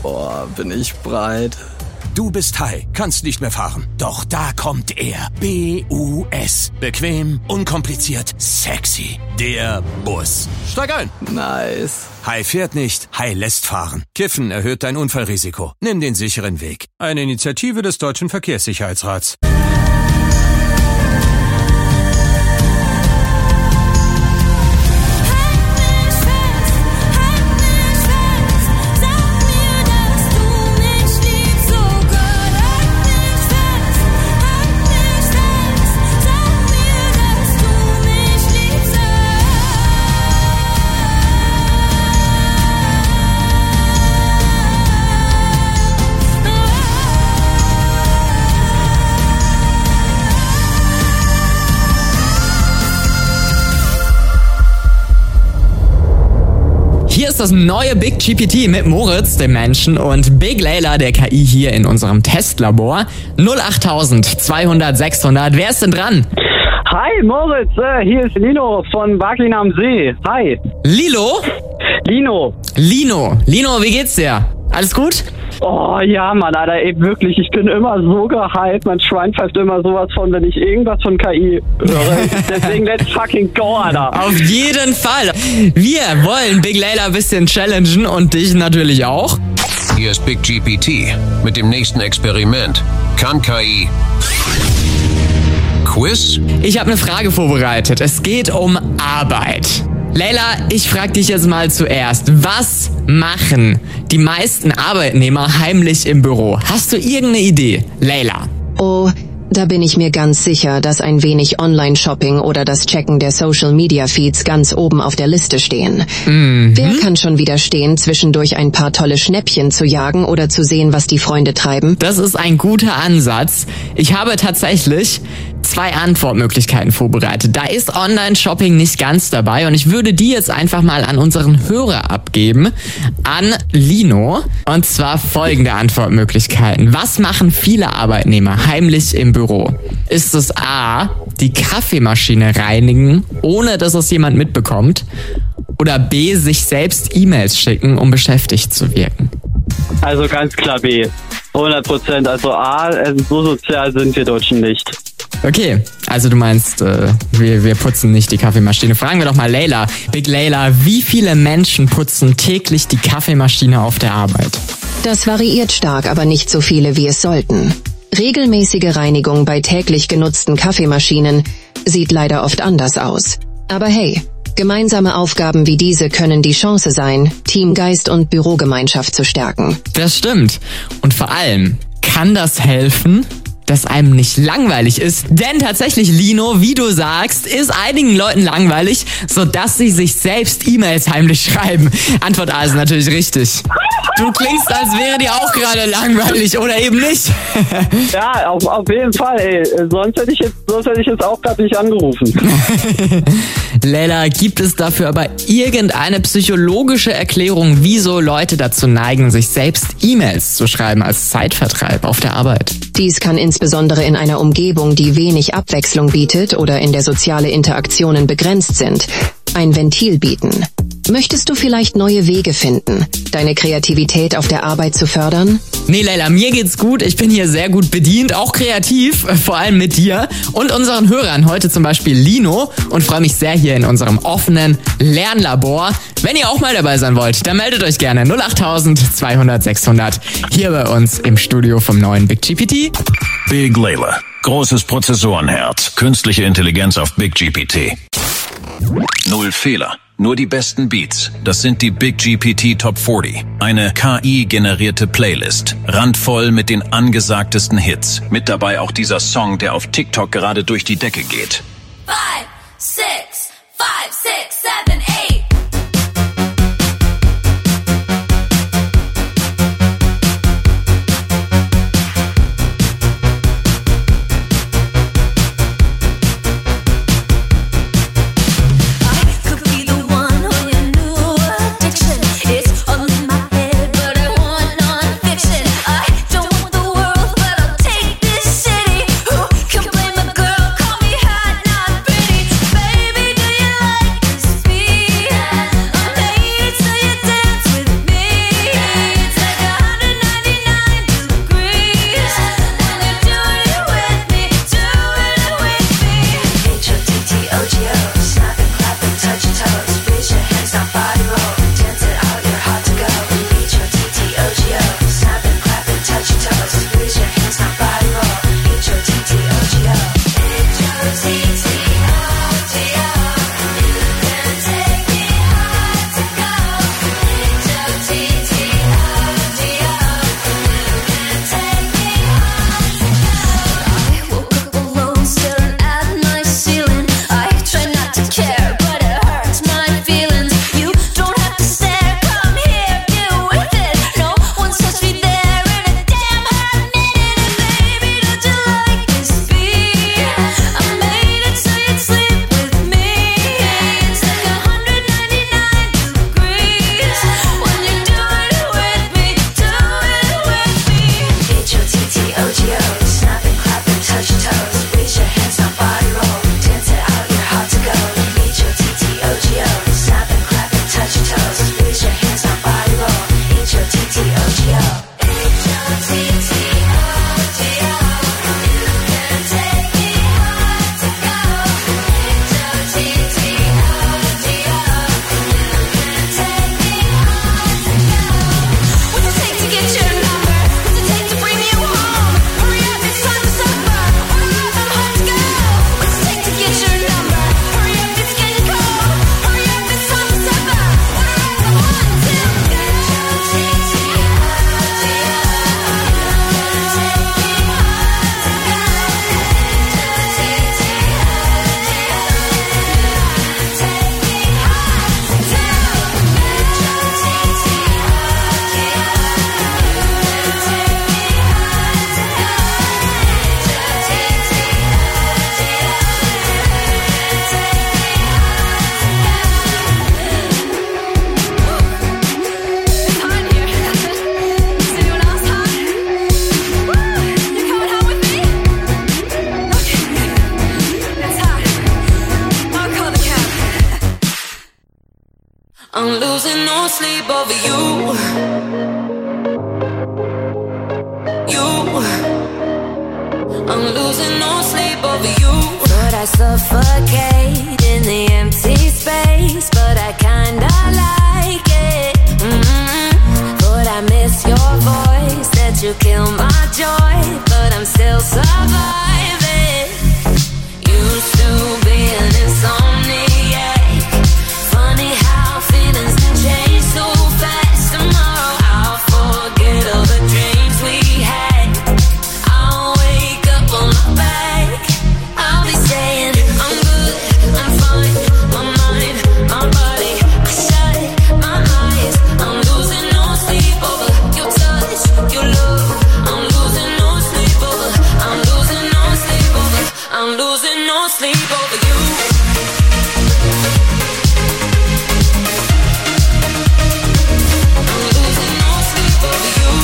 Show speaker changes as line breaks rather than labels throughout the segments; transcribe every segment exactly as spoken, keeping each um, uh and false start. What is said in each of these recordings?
Oh, bin ich breit.
Du bist high, kannst nicht mehr fahren. Doch da kommt er. B U S. Bequem, unkompliziert, sexy. Der Bus. Steig ein.
Nice.
High fährt nicht, High lässt fahren. Kiffen erhöht dein Unfallrisiko. Nimm den sicheren Weg. Eine Initiative des Deutschen Verkehrssicherheitsrats.
Hier ist das neue Big G P T mit Moritz, dem Menschen, und Big Layla, der K I, hier in unserem Testlabor. null acht zweihundert sechshundert. Wer ist denn dran?
Hi Moritz, äh, hier ist Lino von Barklin am See. Hi.
Lilo?
Lino.
Lino. Lino, wie geht's dir? Alles gut?
Oh ja, Mann, Alter, ey, wirklich, ich bin immer so gehypt. Mein Schwein pfeift immer sowas von, wenn ich irgendwas von K I höre. Deswegen let's fucking go, Alter.
Auf jeden Fall. Wir wollen Big Layla ein bisschen challengen und dich natürlich auch.
Hier ist Big G P T mit dem nächsten Experiment. Kann K I Quiz?
Ich habe eine Frage vorbereitet. Es geht um Arbeit. Layla, ich frage dich jetzt mal zuerst. Was machen die meisten Arbeitnehmer heimlich im Büro? Hast du irgendeine Idee, Layla?
Oh, da bin ich mir ganz sicher, dass ein wenig Online-Shopping oder das Checken der Social-Media-Feeds ganz oben auf der Liste stehen. Mhm. Wer kann schon widerstehen, zwischendurch ein paar tolle Schnäppchen zu jagen oder zu sehen, was die Freunde treiben?
Das ist ein guter Ansatz. Ich habe tatsächlich zwei Antwortmöglichkeiten vorbereitet. Da ist Online-Shopping nicht ganz dabei und ich würde die jetzt einfach mal an unseren Hörer abgeben, an Lino. Und zwar folgende Antwortmöglichkeiten. Was machen viele Arbeitnehmer heimlich im Büro? Ist es A, die Kaffeemaschine reinigen, ohne dass es jemand mitbekommt? Oder B, sich selbst E-Mails schicken, um beschäftigt zu wirken?
Also ganz klar B. hundert Prozent. Also A, also so sozial sind wir Deutschen nicht.
Okay, also du meinst, äh, wir, wir putzen nicht die Kaffeemaschine. Fragen wir doch mal Layla. Big Layla, wie viele Menschen putzen täglich die Kaffeemaschine auf der Arbeit?
Das variiert stark, aber nicht so viele, wie es sollten. Regelmäßige Reinigung bei täglich genutzten Kaffeemaschinen sieht leider oft anders aus. Aber hey, gemeinsame Aufgaben wie diese können die Chance sein, Teamgeist und Bürogemeinschaft zu stärken.
Das stimmt. Und vor allem kann das helfen, dass einem nicht langweilig ist. Denn tatsächlich, Lino, wie du sagst, ist einigen Leuten langweilig, sodass sie sich selbst E-Mails heimlich schreiben. Antwort A ist natürlich richtig. Du klingst, als wäre dir auch gerade langweilig, oder eben nicht?
Ja, auf, auf jeden Fall, ey. Sonst hätte ich jetzt, sonst hätte ich jetzt auch gerade nicht angerufen.
Layla, gibt es dafür aber irgendeine psychologische Erklärung, wieso Leute dazu neigen, sich selbst E-Mails zu schreiben als Zeitvertreib auf der Arbeit?
Dies kann insbesondere in einer Umgebung, die wenig Abwechslung bietet oder in der soziale Interaktionen begrenzt sind, ein Ventil bieten. Möchtest du vielleicht neue Wege finden, deine Kreativität auf der Arbeit zu fördern?
Nee, Layla, mir geht's gut. Ich bin hier sehr gut bedient, auch kreativ, vor allem mit dir und unseren Hörern. Heute zum Beispiel Lino, und freue mich sehr hier in unserem offenen Lernlabor. Wenn ihr auch mal dabei sein wollt, dann meldet euch gerne null acht zweihundert sechshundert hier bei uns im Studio vom neuen Big G P T.
Big Layla. Großes Prozessorenherz. Künstliche Intelligenz auf Big G P T. Null Fehler. Nur die besten Beats. Das sind die Big G P T Top vierzig. Eine K I-generierte Playlist. Randvoll mit den angesagtesten Hits. Mit dabei auch dieser Song, der auf TikTok gerade durch die Decke geht.
Five, six, five, six, seven, eight. sleep over you. You. I'm losing no sleep over you. But I suffocate in the empty space, but I kinda like it. Mm-hmm. But I miss your voice, that you kill my joy, but I'm still surviving. Used to be an insomniac. Funny how feelings can change so fast. Tomorrow I'll forget all the dreams we had. I'll wake up on my back. I'll be saying I'm good, I'm fine. My mind, my body, I shut my eyes. I'm losing no sleep over your touch, your love. I'm losing no sleep over. I'm losing no sleep over. I'm losing no sleep over you. I'm losing no sleep over you.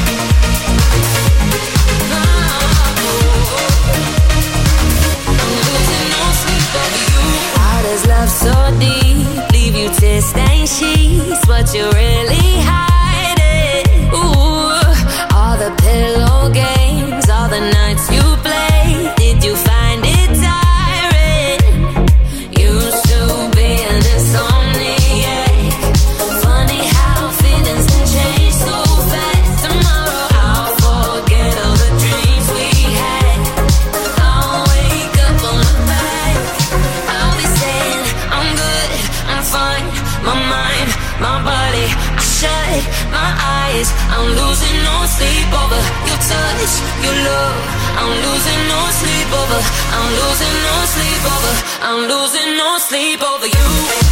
I'm losing no sleep over you. How does love so deep leave you tear stained sheets? What you really hiding? Ooh, all the pillow games, all the nights you played. Did you find it tiring? Used to be an insomniac. Funny how feelings can change so fast. Tomorrow I'll forget all the dreams we had. I'll wake up on my back. I'll be saying I'm good, I'm fine. My mind, my body, I shut my eyes. I'm losing no sleep over your touch, your love. I'm losing no sleep over. I'm losing no sleep over. I'm losing no sleep over you.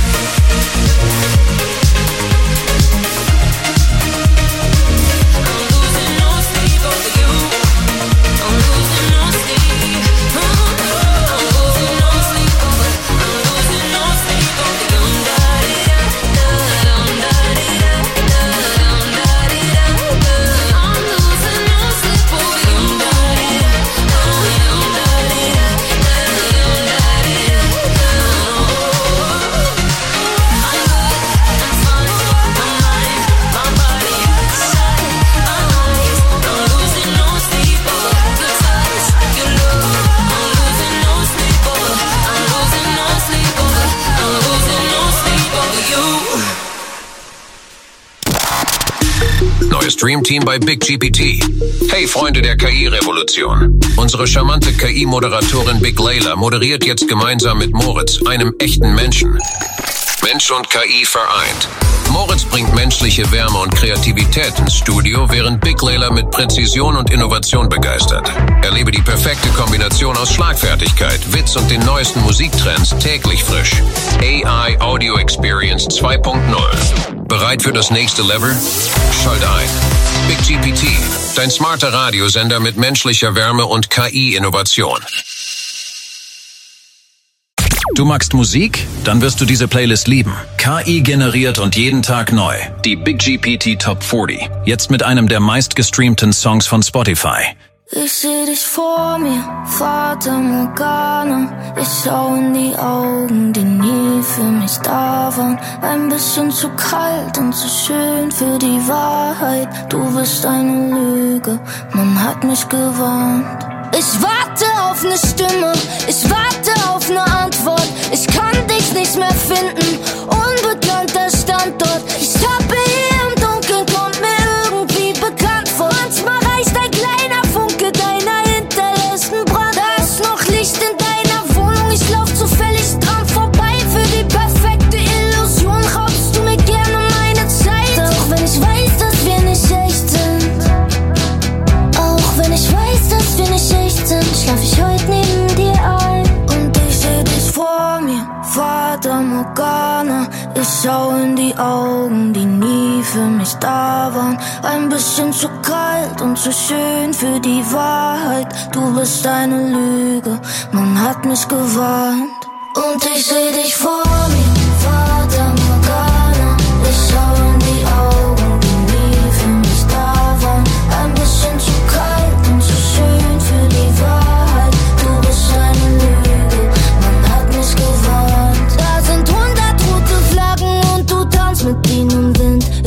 I'm losing no sleep over you. I'm losing no sleep. I'm losing no sleep over. I'm losing no sleep over you. Dum da di da, dum da di da, dum da di da. I'm losing no sleep over you. Dum da di da, dum da di da, dum da di da. I'm good, I'm fine. My mind, my body, shut my eyes. I'm losing no sleep over your touch, your love. I'm losing no sleep over. I'm losing no sleep over. I'm losing no sleep over you.
Neues Dream Team bei Big G P T. Hey Freunde der K I-Revolution. Unsere charmante K I-Moderatorin Big Layla moderiert jetzt gemeinsam mit Moritz, einem echten Menschen. Mensch und K I vereint. Moritz bringt menschliche Wärme und Kreativität ins Studio, während Big Layla mit Präzision und Innovation begeistert. Erlebe die perfekte Kombination aus Schlagfertigkeit, Witz und den neuesten Musiktrends täglich frisch. A I Audio Experience zwei Punkt null. Bereit für das nächste Level? Schalte ein. Big G P T, dein smarter Radiosender mit menschlicher Wärme und K I-Innovation. Du magst Musik? Dann wirst du diese Playlist lieben. K I generiert und jeden Tag neu. Die Big G P T Top vierzig. Jetzt mit einem der meistgestreamten Songs von Spotify.
Ich seh dich vor mir, Fata Morgana. Ich schau in die Augen, die nie für mich da waren. Ein bisschen zu kalt und zu schön für die Wahrheit. Du bist eine Lüge, man hat mich gewarnt. Ich warte auf ne Stimme, ich warte auf ne Antwort. Ich kann dich nicht mehr finden, unbekannter Standort. Ich tappe hier im Dunkeln, kommt mir irgendwie bekannt vor. Manchmal reicht ein kleiner Funke deiner hinterlässten Brand. Da ist noch Licht in deiner Wohnung, ich lauf zufällig dran vorbei. Für die perfekte Illusion raubst du mir gerne meine Zeit. Auch wenn ich weiß, dass wir nicht echt sind. Auch wenn ich weiß, dass wir nicht echt sind, schlaf ich heute neben dir ein. Und ich seh dich vor mir, Fata Morgana. Ich schau in die Augen, die nie für mich da waren. Ein bisschen zu kalt und zu schön für die Wahrheit. Du bist eine Lüge, man hat mich gewarnt. Und ich seh dich vor mir, Fata Morgana. Ich schau in die Augen, die nie für mich da waren. Ein bisschen zu kalt und zu schön für die Wahrheit. Du bist eine Lüge, man hat mich gewarnt. Da sind hundert rote Flaggen und du tanzt mit ihnen im Wind.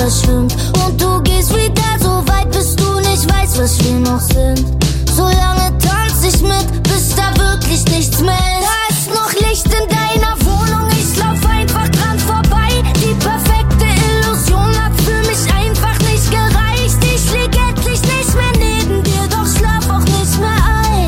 Wasser schwimmt. Und du gehst wieder so weit, bis du nicht weißt, was wir noch sind. Solange tanz ich mit, bis da wirklich nichts mehr ist. Da ist noch Licht in deiner Wohnung, ich lauf einfach dran vorbei. Die perfekte Illusion hat für mich einfach nicht gereicht. Ich lieg endlich nicht mehr neben dir, doch schlaf auch nicht mehr ein.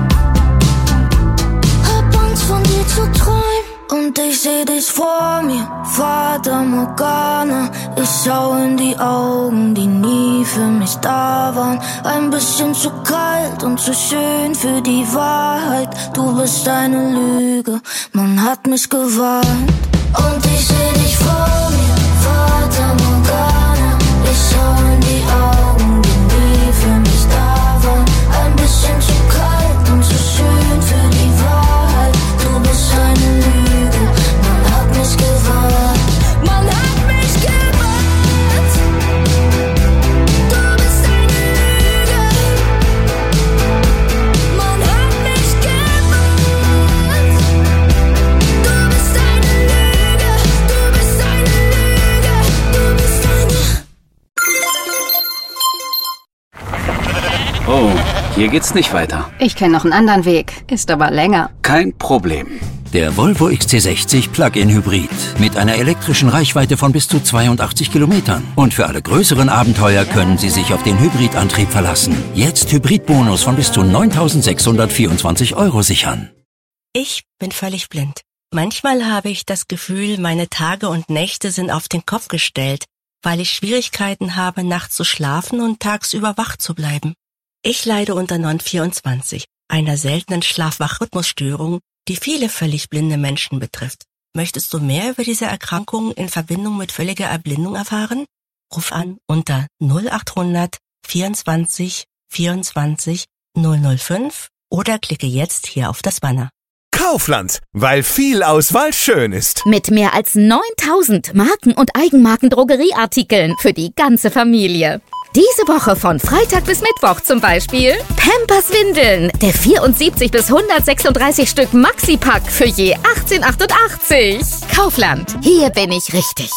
Hab Angst von dir zu träumen. Und ich seh dich vor mir, Fata Morgana. Ich schau in die Augen, die nie für mich da waren. Ein bisschen zu kalt und zu schön für die Wahrheit. Du bist eine Lüge, man hat mich gewarnt. Und ich seh dich vor mir, Fata Morgana. Ich schau in die Augen, die nie für mich da waren. Ein bisschen zu kalt und zu schön für die Wahrheit. Du bist eine Lüge, man hat mich gewarnt. Man hat mich gewarnt. Du bist eine Lüge. Man hat mich gewarnt. Du bist eine Lüge. Du bist eine Lüge. Du bist eine.
Oh, hier geht's nicht weiter.
Ich kenne noch einen anderen Weg, ist aber länger.
Kein Problem.
Der Volvo X C sechzig Plug-in Hybrid mit einer elektrischen Reichweite von bis zu zweiundachtzig Kilometern. Und für alle größeren Abenteuer können Sie sich auf den Hybridantrieb verlassen. Jetzt Hybridbonus von bis zu neuntausendsechshundertvierundzwanzig Euro sichern.
Ich bin völlig blind. Manchmal habe ich das Gefühl, meine Tage und Nächte sind auf den Kopf gestellt, weil ich Schwierigkeiten habe, nachts zu schlafen und tagsüber wach zu bleiben. Ich leide unter N O N vierundzwanzig, einer seltenen Schlaf-Wach-Rhythmusstörung, die viele völlig blinde Menschen betrifft. Möchtest du mehr über diese Erkrankung in Verbindung mit völliger Erblindung erfahren? Ruf an unter null achthundert vierundzwanzig vierundzwanzig null null fünf oder klicke jetzt hier auf das Banner.
Kaufland, weil viel Auswahl schön ist.
Mit mehr als neuntausend Marken- und Eigenmarken-Drogerieartikeln für die ganze Familie. Diese Woche von Freitag bis Mittwoch zum Beispiel Pampers Windeln, der vierundsiebzig bis hundertsechsunddreißig Stück Maxi-Pack für je achtzehn achtundachtzig. Kaufland, hier bin ich richtig.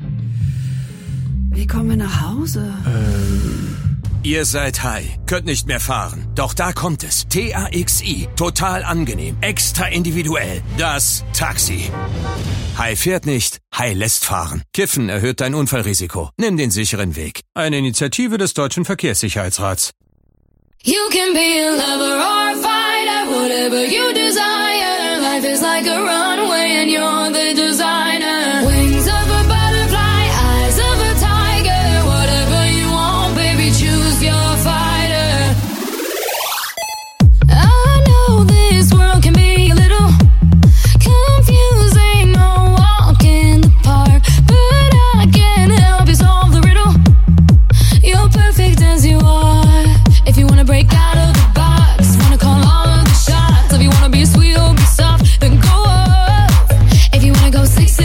Wie kommen wir nach Hause?
Ähm... Ihr seid high, könnt nicht mehr fahren. Doch da kommt es. T A X I. Total angenehm. Extra individuell. Das Taxi. High fährt nicht, High lässt fahren. Kiffen erhöht dein Unfallrisiko. Nimm den sicheren Weg. Eine Initiative des Deutschen Verkehrssicherheitsrats.
You can be a lover or a fighter, whatever you desire. Life is like a runway and you're the designer. Wings of a butterfly, eyes of a tiger. Whatever you want, baby, choose your fighter. I know this world can be a little confusing, no walk in the park, but I can help you solve the riddle. You're perfect as you are. If you wanna break out of the box, wanna call all of the shots. If you wanna be sweet or be soft, then go off. If you wanna go six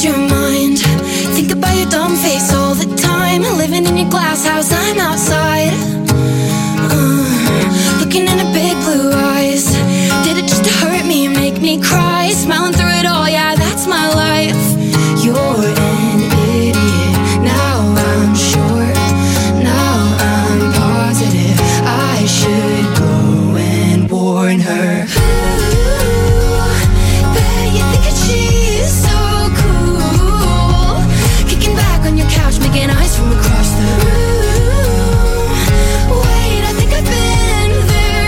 read your mind. Think about your dumb face all the time. Living in your glass house, I'm outside. Uh, looking in her big blue eyes. Did it just to hurt me and make me cry? Smiling through it all, yeah, that's my life. You're an idiot, now I'm sure. Now I'm positive I should go and warn her. Making eyes from across the room. Wait, I think I've been there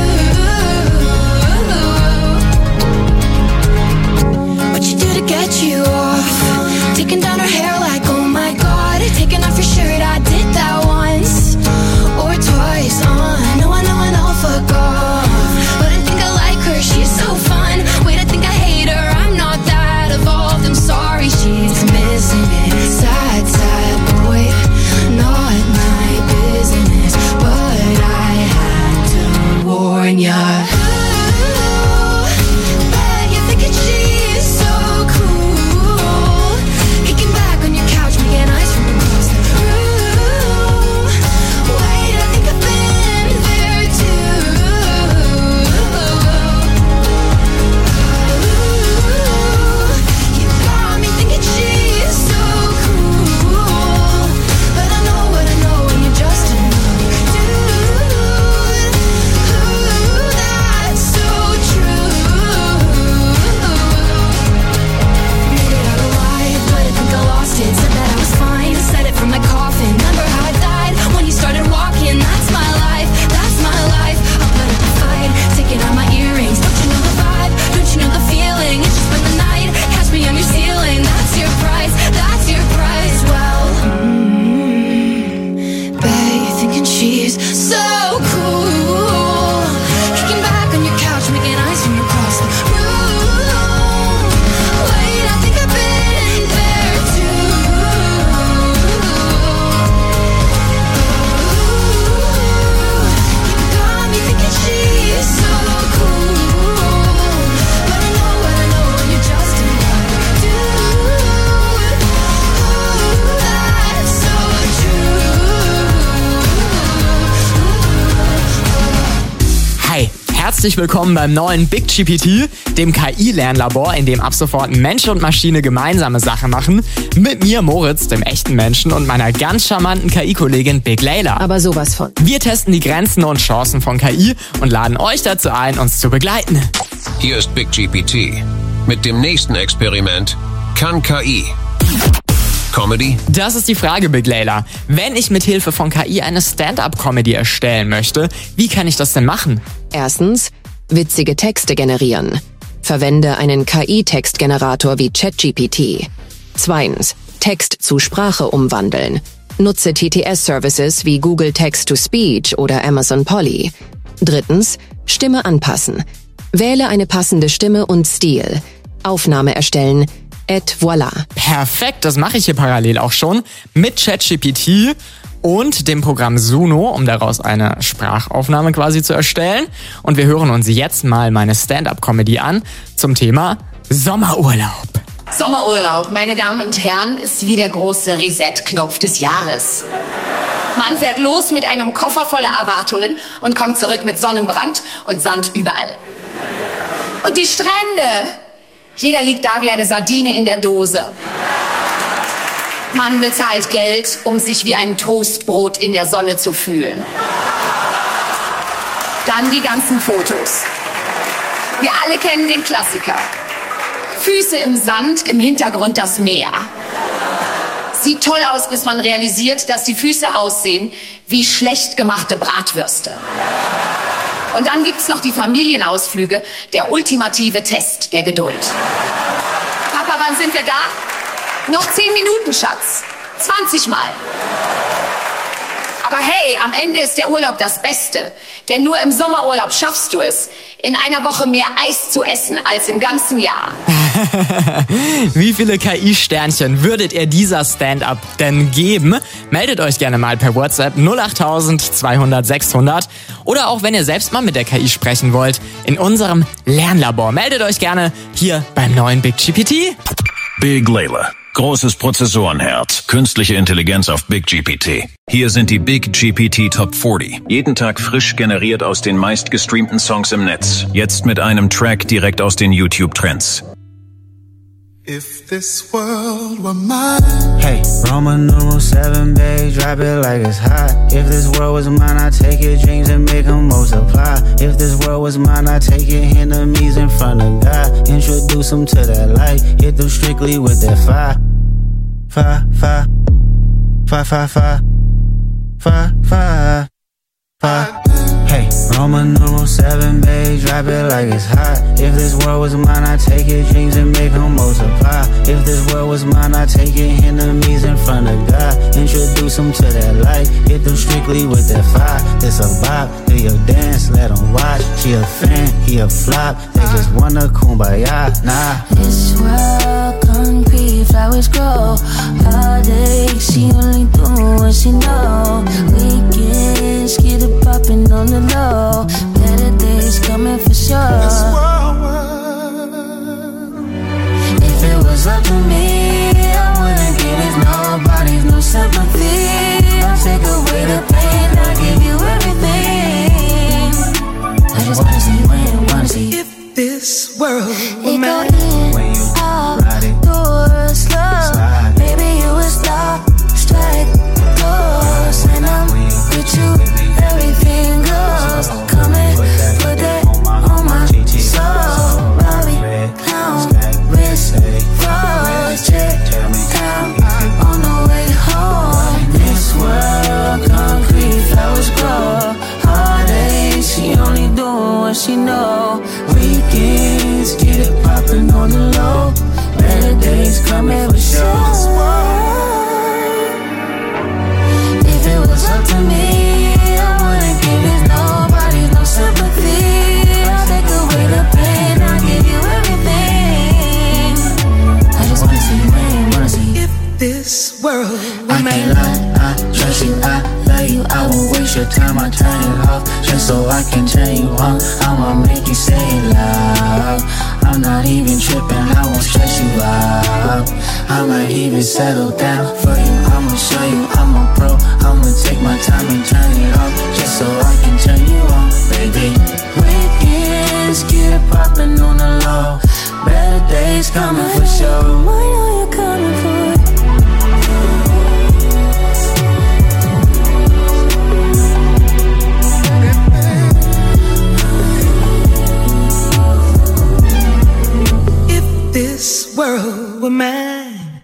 too. What you do to get you off? Taking down her hair like, oh my god. Taking off your shirt, I did that once or twice. Uh, no, I know, I know, fuck off. But I think I like her, she's so fun. Wait, I think I hate her, I'm not that evolved. I'm sorry, she's missing it. Sad, sad boy, not my business, but I had to warn ya. Ooh, bet you're thinking she's so cool. Kicking back on your couch, making eyes from across the room. Wait, I think I've been there too. Ooh, you got me thinking she's so cool. But I know what I know when you're just another dude. Ooh, that's so true. Made it out alive, but I think I lost it. Said that I was fine, said it from my coffin. Remember how I died when you started walking? That's my life, that's my life. I'll put up a fight, taking out my earrings. Don't you know the vibe? Don't you know the feeling? It's just been the night. Catch me on your ceiling. That's your price, that's your price. Well, mm, bet you're thinking she's so cool. Kicking back on your couch, making eyes from across the room. Wait, I think I've been there too. You got me thinking she's so cool. But I know what I know when you're just another dude. Ooh, that's so true.
Hi, herzlich willkommen beim neuen Big G P T, dem K I-Lernlabor, in dem ab sofort Mensch und Maschine gemeinsame Sache machen. Mit mir, Moritz, dem echten Menschen, und meiner ganz charmanten K I-Kollegin Big Layla.
Aber sowas von.
Wir testen die Grenzen und Chancen von K I und laden euch dazu ein, uns zu begleiten.
Hier ist Big G P T. Mit dem nächsten Experiment kann K I Comedy?
Das ist die Frage, Big Layla. Wenn ich mit Hilfe von K I eine Stand-up-Comedy erstellen möchte, wie kann ich das denn machen?
Erstens, witzige Texte generieren. Verwende einen K I-Textgenerator wie ChatGPT. Zweitens, Text zu Sprache umwandeln. Nutze T T S-Services wie Google Text-to-Speech oder Amazon Polly. Drittens, Stimme anpassen. Wähle eine passende Stimme und Stil. Aufnahme erstellen. Et voilà.
Perfekt, das mache ich hier parallel auch schon mit ChatGPT und dem Programm Suno, um daraus eine Sprachaufnahme quasi zu erstellen. Und wir hören uns jetzt mal meine Stand-up-Comedy an zum Thema Sommerurlaub.
Sommerurlaub, meine Damen und Herren, ist wie der große Reset-Knopf des Jahres. Man fährt los mit einem Koffer voller Erwartungen und kommt zurück mit Sonnenbrand und Sand überall. Und die Strände, jeder liegt da wie eine Sardine in der Dose. Man bezahlt Geld, um sich wie ein Toastbrot in der Sonne zu fühlen. Dann die ganzen Fotos. Wir alle kennen den Klassiker. Füße im Sand, im Hintergrund das Meer. Sieht toll aus, bis man realisiert, dass die Füße aussehen wie schlecht gemachte Bratwürste. Und dann gibt's noch die Familienausflüge, der ultimative Test der Geduld. Papa, wann sind wir da? Noch zehn Minuten, Schatz. zwanzig Mal. Aber hey, am Ende ist der Urlaub das Beste. Denn nur im Sommerurlaub schaffst du es, in einer Woche mehr Eis zu essen als im ganzen Jahr.
Wie viele K I-Sternchen würdet ihr dieser Stand-up denn geben? Meldet euch gerne mal per WhatsApp null acht zweihundert sechshundert oder auch wenn ihr selbst mal mit der K I sprechen wollt, in unserem Lernlabor. Meldet euch gerne hier beim neuen Big G P T.
Big Layla. Großes Prozessorenherz. Künstliche Intelligenz auf Big G P T. Hier sind die Big G P T Top vierzig. Jeden Tag frisch generiert aus den meistgestreamten Songs im Netz. Jetzt mit einem Track direkt aus den YouTube-Trends.
If this world were mine.
Hey, Roman numeral seven, babe, drop it like it's hot. If this world was mine, I'd take your dreams and make them multiply. If this world was mine, I'd take your enemies in front of God. Introduce them to that light, hit them strictly with that fire. Fire, fire, fire, fire, fire, fire, fire, fire. Hey, Roman numeral seven, babe, drop it like it's hot. If this world was mine, I'd take your dreams and make them multiply. If this world was mine, I'd take your enemies in front of God. Introduce them to that light, hit them strictly with that fire. This a bop, do your dance, let them watch. She a fan, he a flop, they just wanna kumbaya, nah.
This world concrete, flowers grow. Heartache, she only do what she know. Weekends, get it poppin' on the low. Better days coming for sure. If it was up to me, I wouldn't give it nobody, no sympathy. I'll take away the pain, I'll give you everything. I just wanna see you win, wanna see
if this world
were mine. When you ride it, door slow. Baby, you was lost, strike close, and I'm with you. Everything goes. Come and put that on my soul. Bobby, clown, wrist, froze, check down on the way home. This world, concrete, flowers grow. Heartache, she only doing what she know. Weekends, get it poppin' on the low. Better days coming for sure. If it was up to me,
this world
I can't lie, I trust you, I love you. I won't waste your time, I turn it off just so I can turn you on. I'ma make you say it loud. I'm not even tripping, I won't stress you out. I might even settle down for you. I'ma show you I'm a pro. I'ma take my time and turn it off just so I can turn you on, baby.
Weekends, get it poppin' on the low. Better days coming for sure. I know you're coming for it.
This world were mine.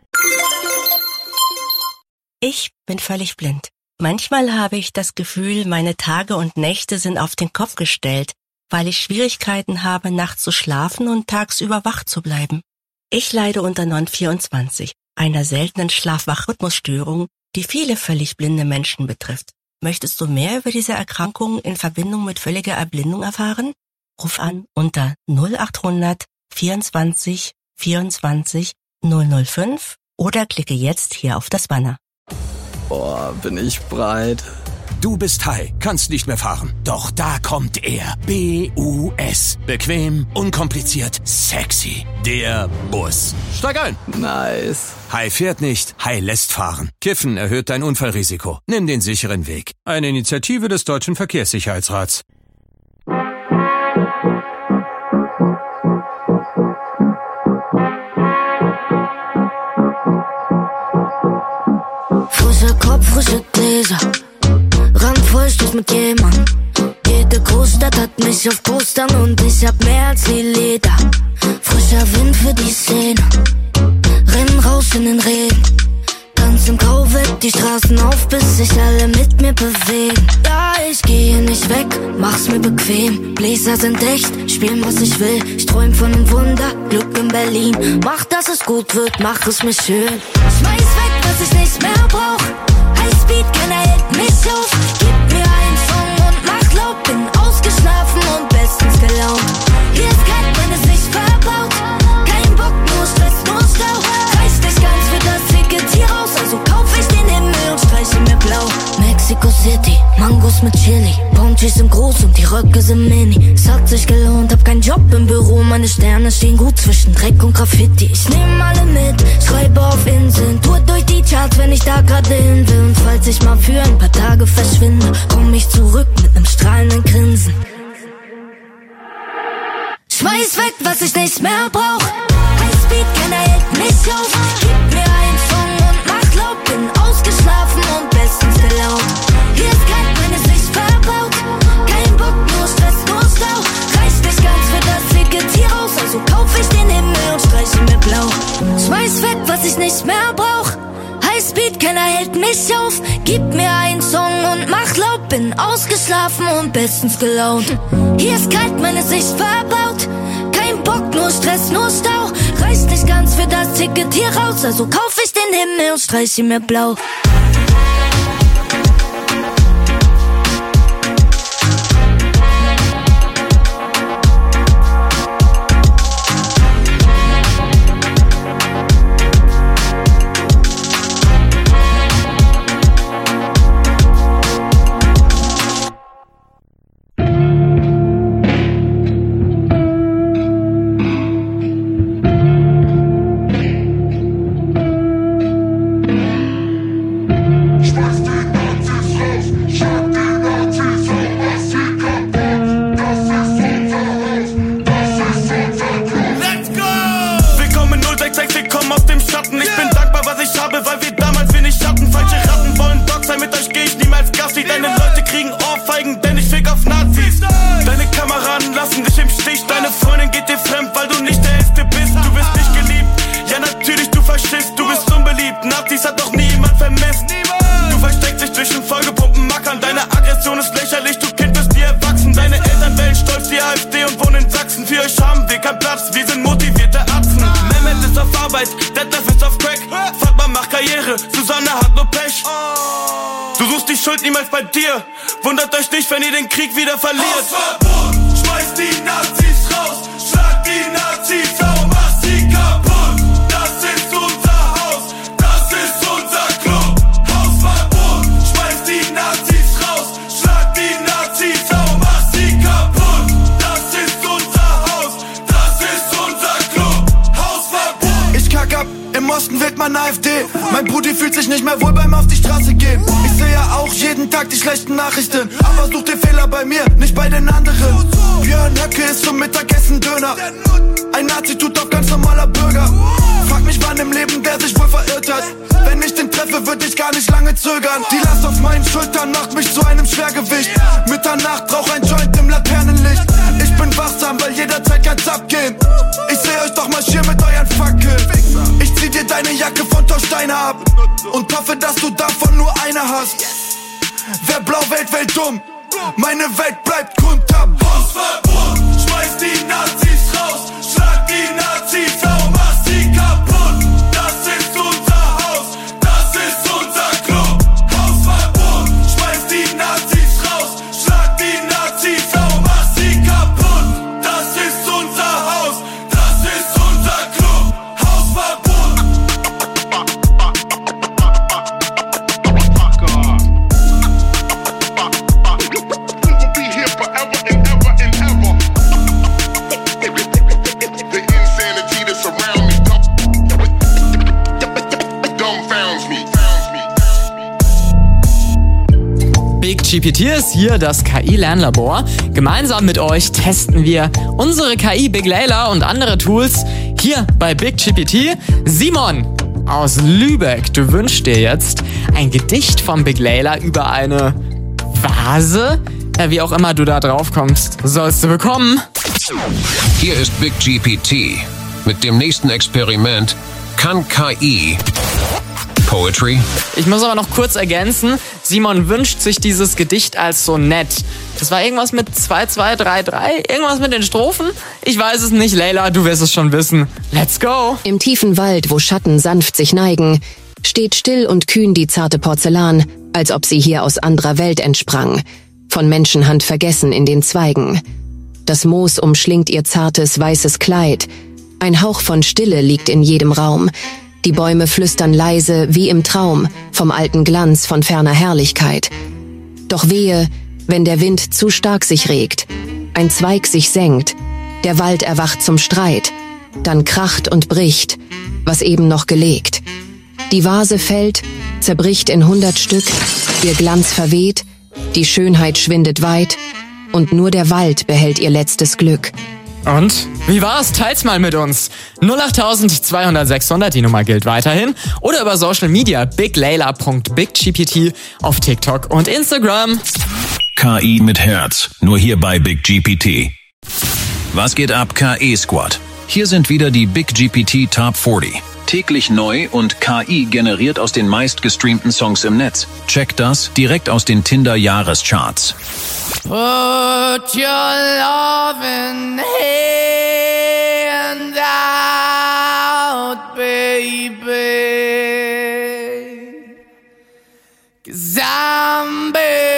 Ich bin völlig blind. Manchmal habe ich das Gefühl, meine Tage und Nächte sind auf den Kopf gestellt, weil ich Schwierigkeiten habe, nachts zu schlafen und tagsüber wach zu bleiben. Ich leide unter N O N vierundzwanzig, einer seltenen Schlaf-Wach-Rhythmusstörung, die viele völlig blinde Menschen betrifft. Möchtest du mehr über diese Erkrankung in Verbindung mit völliger Erblindung erfahren? Ruf an unter null achthundert vierundzwanzig vierundzwanzig null null fünf oder klicke jetzt hier auf das Banner.
Boah, bin ich breit.
Du bist high, kannst nicht mehr fahren. Doch da kommt er. B U S. Bequem, unkompliziert, sexy. Der Bus. Steig ein.
Nice.
High fährt nicht, High lässt fahren. Kiffen erhöht dein Unfallrisiko. Nimm den sicheren Weg. Eine Initiative des Deutschen Verkehrssicherheitsrats.
Frischer Kopf, frische Gläser, randvoll Stoß mit jemand. Jede Großstadt hat mich auf Postern und ich hab mehr als die Leder. Frischer Wind für die Szene, rennen raus in den Regen. Ganz im Grau weg, die Straßen auf, bis sich alle mit mir bewegen. Ja, ich gehe nicht weg, mach's mir bequem. Bläser sind echt, spielen was ich will. Ich träum von einem Wunder, Glück in Berlin. Mach, dass es gut wird, mach es mir schön. Schmeiß weg, was ich nicht mehr brauch. Highspeed, keiner hält mich auf. Gib mir einen Song und mach laut. Bin ausgeschlafen und bestens gelaunt. Hier ist kalt, wenn es nicht verbaut. Kein Bock, nur Stress, nur Stau. Reiß nicht ganz für das Ticket hier raus. Also kauf ich den Himmel und streiche mir blau. Mexico City, Mangos mit Chili. Palm Trees sind groß und die Röcke sind mini. Es hat sich gelohnt, hab kein mein Job im Büro, meine Sterne stehen gut zwischen Dreck und Graffiti. Ich nehm alle mit, schreibe auf Inseln, tour durch die Charts, wenn ich da gerade hin will. Und falls ich mal für ein paar Tage verschwinde, komm ich zurück mit nem strahlenden Grinsen. Schmeiß weg, was ich nicht mehr brauch. Highspeed, keiner hält mich auf. Gib mir einen Song und mach laut. Bin ausgeschlafen und bestens gelaunt. Hier ist kein meine Sicht verbaut. Kein Bock, nur Stress, nur Stau. Reicht nicht ganz für das Ticket hier raus, also kauf ich den Himmel und streiche mir blau. Schmeiß weg, was ich nicht mehr brauch. Highspeed, keiner hält mich auf. Gib mir einen Song und mach laut. Bin ausgeschlafen und bestens gelaunt. Hier ist kalt, meine Sicht verbaut. Kein Bock, nur Stress, nur Stau. Reicht nicht ganz für das Ticket hier raus, also kauf ich den Himmel und streiche mir blau.
Niemals bei dir. Wundert euch nicht, wenn ihr den Krieg wieder verliert. Hausverbot, schmeißt die Nazis raus, schlag die Nazis auf, mach sie kaputt. Das ist unser Haus, das ist unser Club. Hausverbot, schmeißt die Nazis raus, schlag die Nazis auf, mach sie kaputt. Das ist unser Haus, das ist unser Club. Hausverbot.
Ich kack ab, im Osten wählt man A f D. Mein Brudi fühlt sich nicht mehr wohl beim auf die Straße gehen. Ich sehe ja auch jeden Tag die schlechten Nachrichten, aber such den Fehler bei mir, nicht bei den anderen. Björn Höcke ist zum Mittagessen Döner. Ein Nazi tut auf ganz normaler Bürger. Frag mich, wann im Leben der sich wohl verirrt hat. Wenn ich den treffe, würd ich gar nicht lange zögern. Die Last auf meinen Schultern macht mich zu einem Schwergewicht. Mitternacht rauch ein Joint im Laternenlicht. Ich bin wachsam, weil jederzeit kann's abgehen. Ich seh euch doch marschieren mit euren Fackeln. Ich zieh dir deine Jacke von Torsteiner ab und hoffe, dass du davon nur eine hast. Wer blau wählt, wählt dumm. Meine Welt bleibt kunterbunt.
Hausverbot, schmeiß die Nazis raus, schlag die Nazis auf, mach sie kaputt. Das ist unser Haus, das ist unser Club. Hausverbot, schmeiß die Nazis raus, schlag die Nazis auf, mach sie kaputt. Das ist unser Haus, das ist unser Club. Hausverbot.
G P T ist hier, das K I-Lernlabor. Gemeinsam mit euch testen wir unsere K I Big Layla und andere Tools hier bei Big G P T. Simon aus Lübeck, du wünschst dir jetzt ein Gedicht von Big Layla über eine Vase? Ja, wie auch immer du da drauf kommst, sollst du bekommen.
Hier ist Big G P T. Mit dem nächsten Experiment kann K I Poetry.
Ich muss aber noch kurz ergänzen, Simon wünscht sich dieses Gedicht als Sonett. Das war irgendwas mit zwei zwei drei drei, irgendwas mit den Strophen? Ich weiß es nicht, Layla, du wirst es schon wissen. Let's go!
Im tiefen Wald, wo Schatten sanft sich neigen, steht still und kühn die zarte Porzellan, als ob sie hier aus anderer Welt entsprang, von Menschenhand vergessen in den Zweigen. Das Moos umschlingt ihr zartes, weißes Kleid, ein Hauch von Stille liegt in jedem Raum. Die Bäume flüstern leise, wie im Traum, vom alten Glanz von ferner Herrlichkeit. Doch wehe, wenn der Wind zu stark sich regt, ein Zweig sich senkt, Der Wald erwacht zum Streit. Dann kracht und bricht, was eben noch gelegt. Die Vase fällt, zerbricht in hundert Stück, ihr Glanz verweht, die Schönheit schwindet weit und nur der Wald behält ihr letztes Glück.
Und? Wie war's? Teilt's mal mit uns. null acht zweihundert sechshundert, die Nummer gilt weiterhin. Oder über Social Media biglayla punkt biggpt auf TikTok und Instagram.
K I mit Herz, nur hier bei BigGPT. Was geht ab, K I-Squad? Hier sind wieder die BigGPT Top vierzig. Täglich neu und K I generiert aus den meistgestreamten Songs im Netz. Checkt das direkt aus den Tinder-Jahrescharts.
Put your loving hand out, baby, 'cause I'm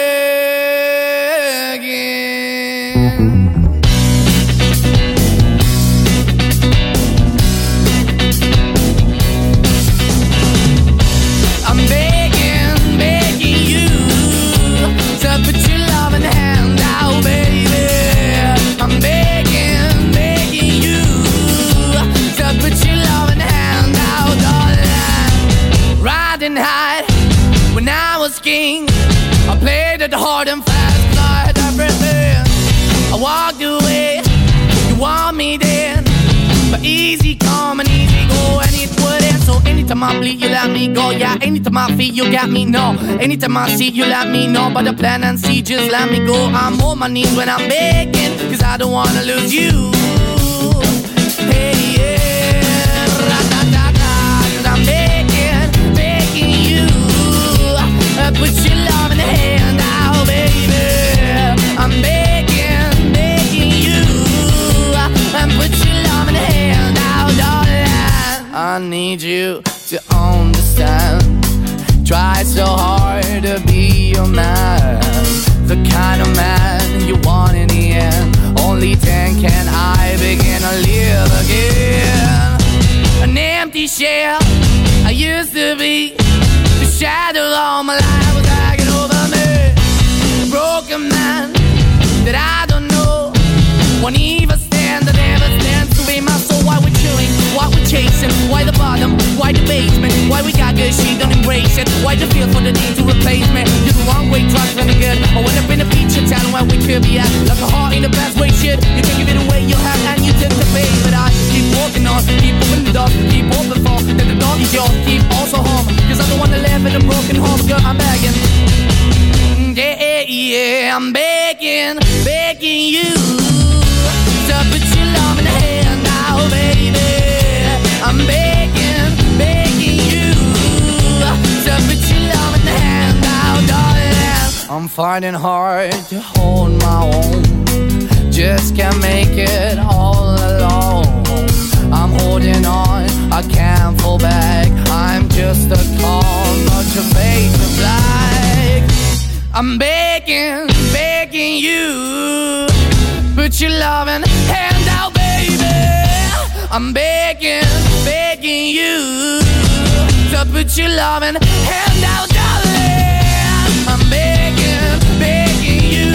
king. I played it hard and fast, 'cause I had everything. I walked away, you want me then, but easy come and easy go, and it wouldn't. So anytime I bleed, you let me go. Yeah, anytime I feel, you got me, no. Anytime I see, you let me know. But the plan and see, just let me go. I'm on my knees when I'm begging, 'cause I don't wanna lose you. Hey, yeah, ra-da-da-da, 'cause I'm begging, begging you. Put your love in the hand out, baby. I'm begging, begging you. And put your love in the hand out, darling. I need you to understand. Try so hard to be your man, the kind of man you want in the end. Only then can I begin to live again. An empty shell I used to be. The shadow all my life was hanging over me. A broken man that I don't know. Won't even stand, that never stands to be my soul. Why we're chewing, why we're chasing, why the bottom, why the basement, why we got good, she don't embrace it. Why the feel for the need to replace me? You're the wrong way, trying to be good. I went up in a feature town where we could be at. Like a heart in the best way, shit. You can give it away, you have, and you tend to pay. But I keep walking on, keep moving the dog, keep open for that the dog is yours, keep also home. Cause I'm the one that live in a broken home, girl, I'm begging. Yeah, yeah, I'm begging, begging you to put your love in the hand now, baby. I'm begging, begging you to put your love in the hand now, darling. I'm finding hard to hold my own, just can't make it all alone. I'm holding on, I can't fall back. I'm just a call, not your face of black. I'm begging, begging you, put your loving hand out, baby. I'm begging, begging you to put your loving hand out, darling. I'm begging, begging you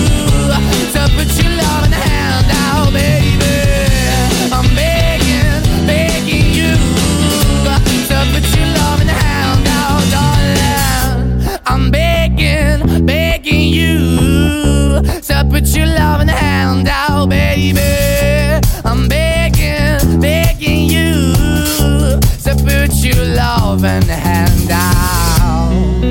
to put your loving hand out, baby. I'm begging, begging you to put your loving hand out, darling. I'm begging, begging you to put your loving hand out, baby. I'm begging, begging you to put your loving hand out.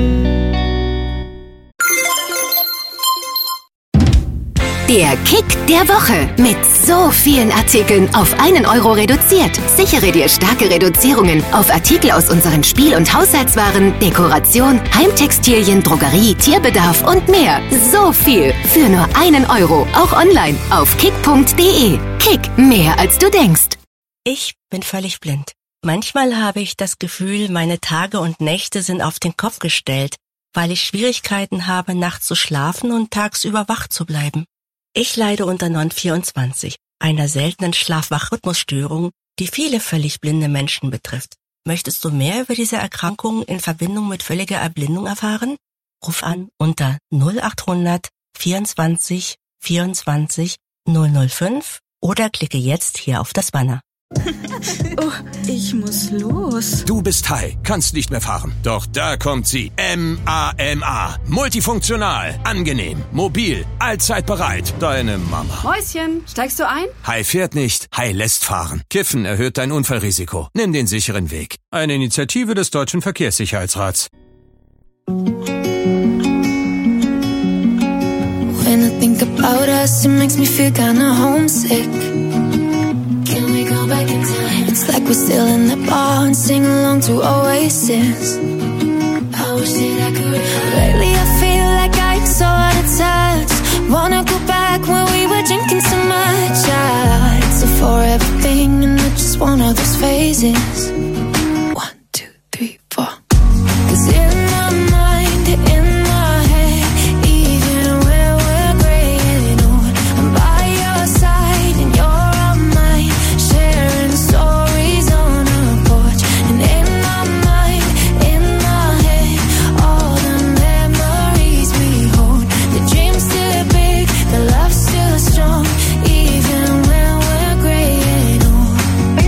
Der Kick der Woche mit so vielen Artikeln auf einen Euro reduziert. Sichere dir starke Reduzierungen auf Artikel aus unseren Spiel- und Haushaltswaren, Dekoration, Heimtextilien, Drogerie, Tierbedarf und mehr. So viel für nur einen Euro. Auch online auf kick punkt de. Kick, mehr als du denkst.
Ich bin völlig blind. Manchmal habe ich das Gefühl, meine Tage und Nächte sind auf den Kopf gestellt, weil ich Schwierigkeiten habe, nachts zu schlafen und tagsüber wach zu bleiben. Ich leide unter N O N vierundzwanzig, einer seltenen Schlaf-Wach-Rhythmusstörung, die viele völlig blinde Menschen betrifft. Möchtest du mehr über diese Erkrankung in Verbindung mit völliger Erblindung erfahren? Ruf an unter null achthundert vierundzwanzig vierundzwanzig null null fünf oder klicke jetzt hier auf das Banner.
Oh, ich muss los.
Du bist high, kannst nicht mehr fahren. Doch da kommt sie. M A M A. Multifunktional, angenehm, mobil, allzeit bereit. Deine Mama.
Mäuschen, steigst du ein?
High fährt nicht, High lässt fahren. Kiffen erhöht dein Unfallrisiko. Nimm den sicheren Weg. Eine Initiative des Deutschen Verkehrssicherheitsrats.
When I think about us, it makes me feel kinda homesick. Can we go back in time? It's like we're still in the bar and sing along to Oasis. I wish that I could. Lately I feel like I'm so out of touch. Wanna go back when we were drinking so much. Yeah, it's a forever thing and I just want all those phases. One, two, three, four. 'Cause in my mind, in my head, even when we're graying old, I'm by your side and you're on mine, sharing stories on a porch. And in my mind, in my head, all the memories we hold. The dream's still big, the love's still strong, even when we're graying old.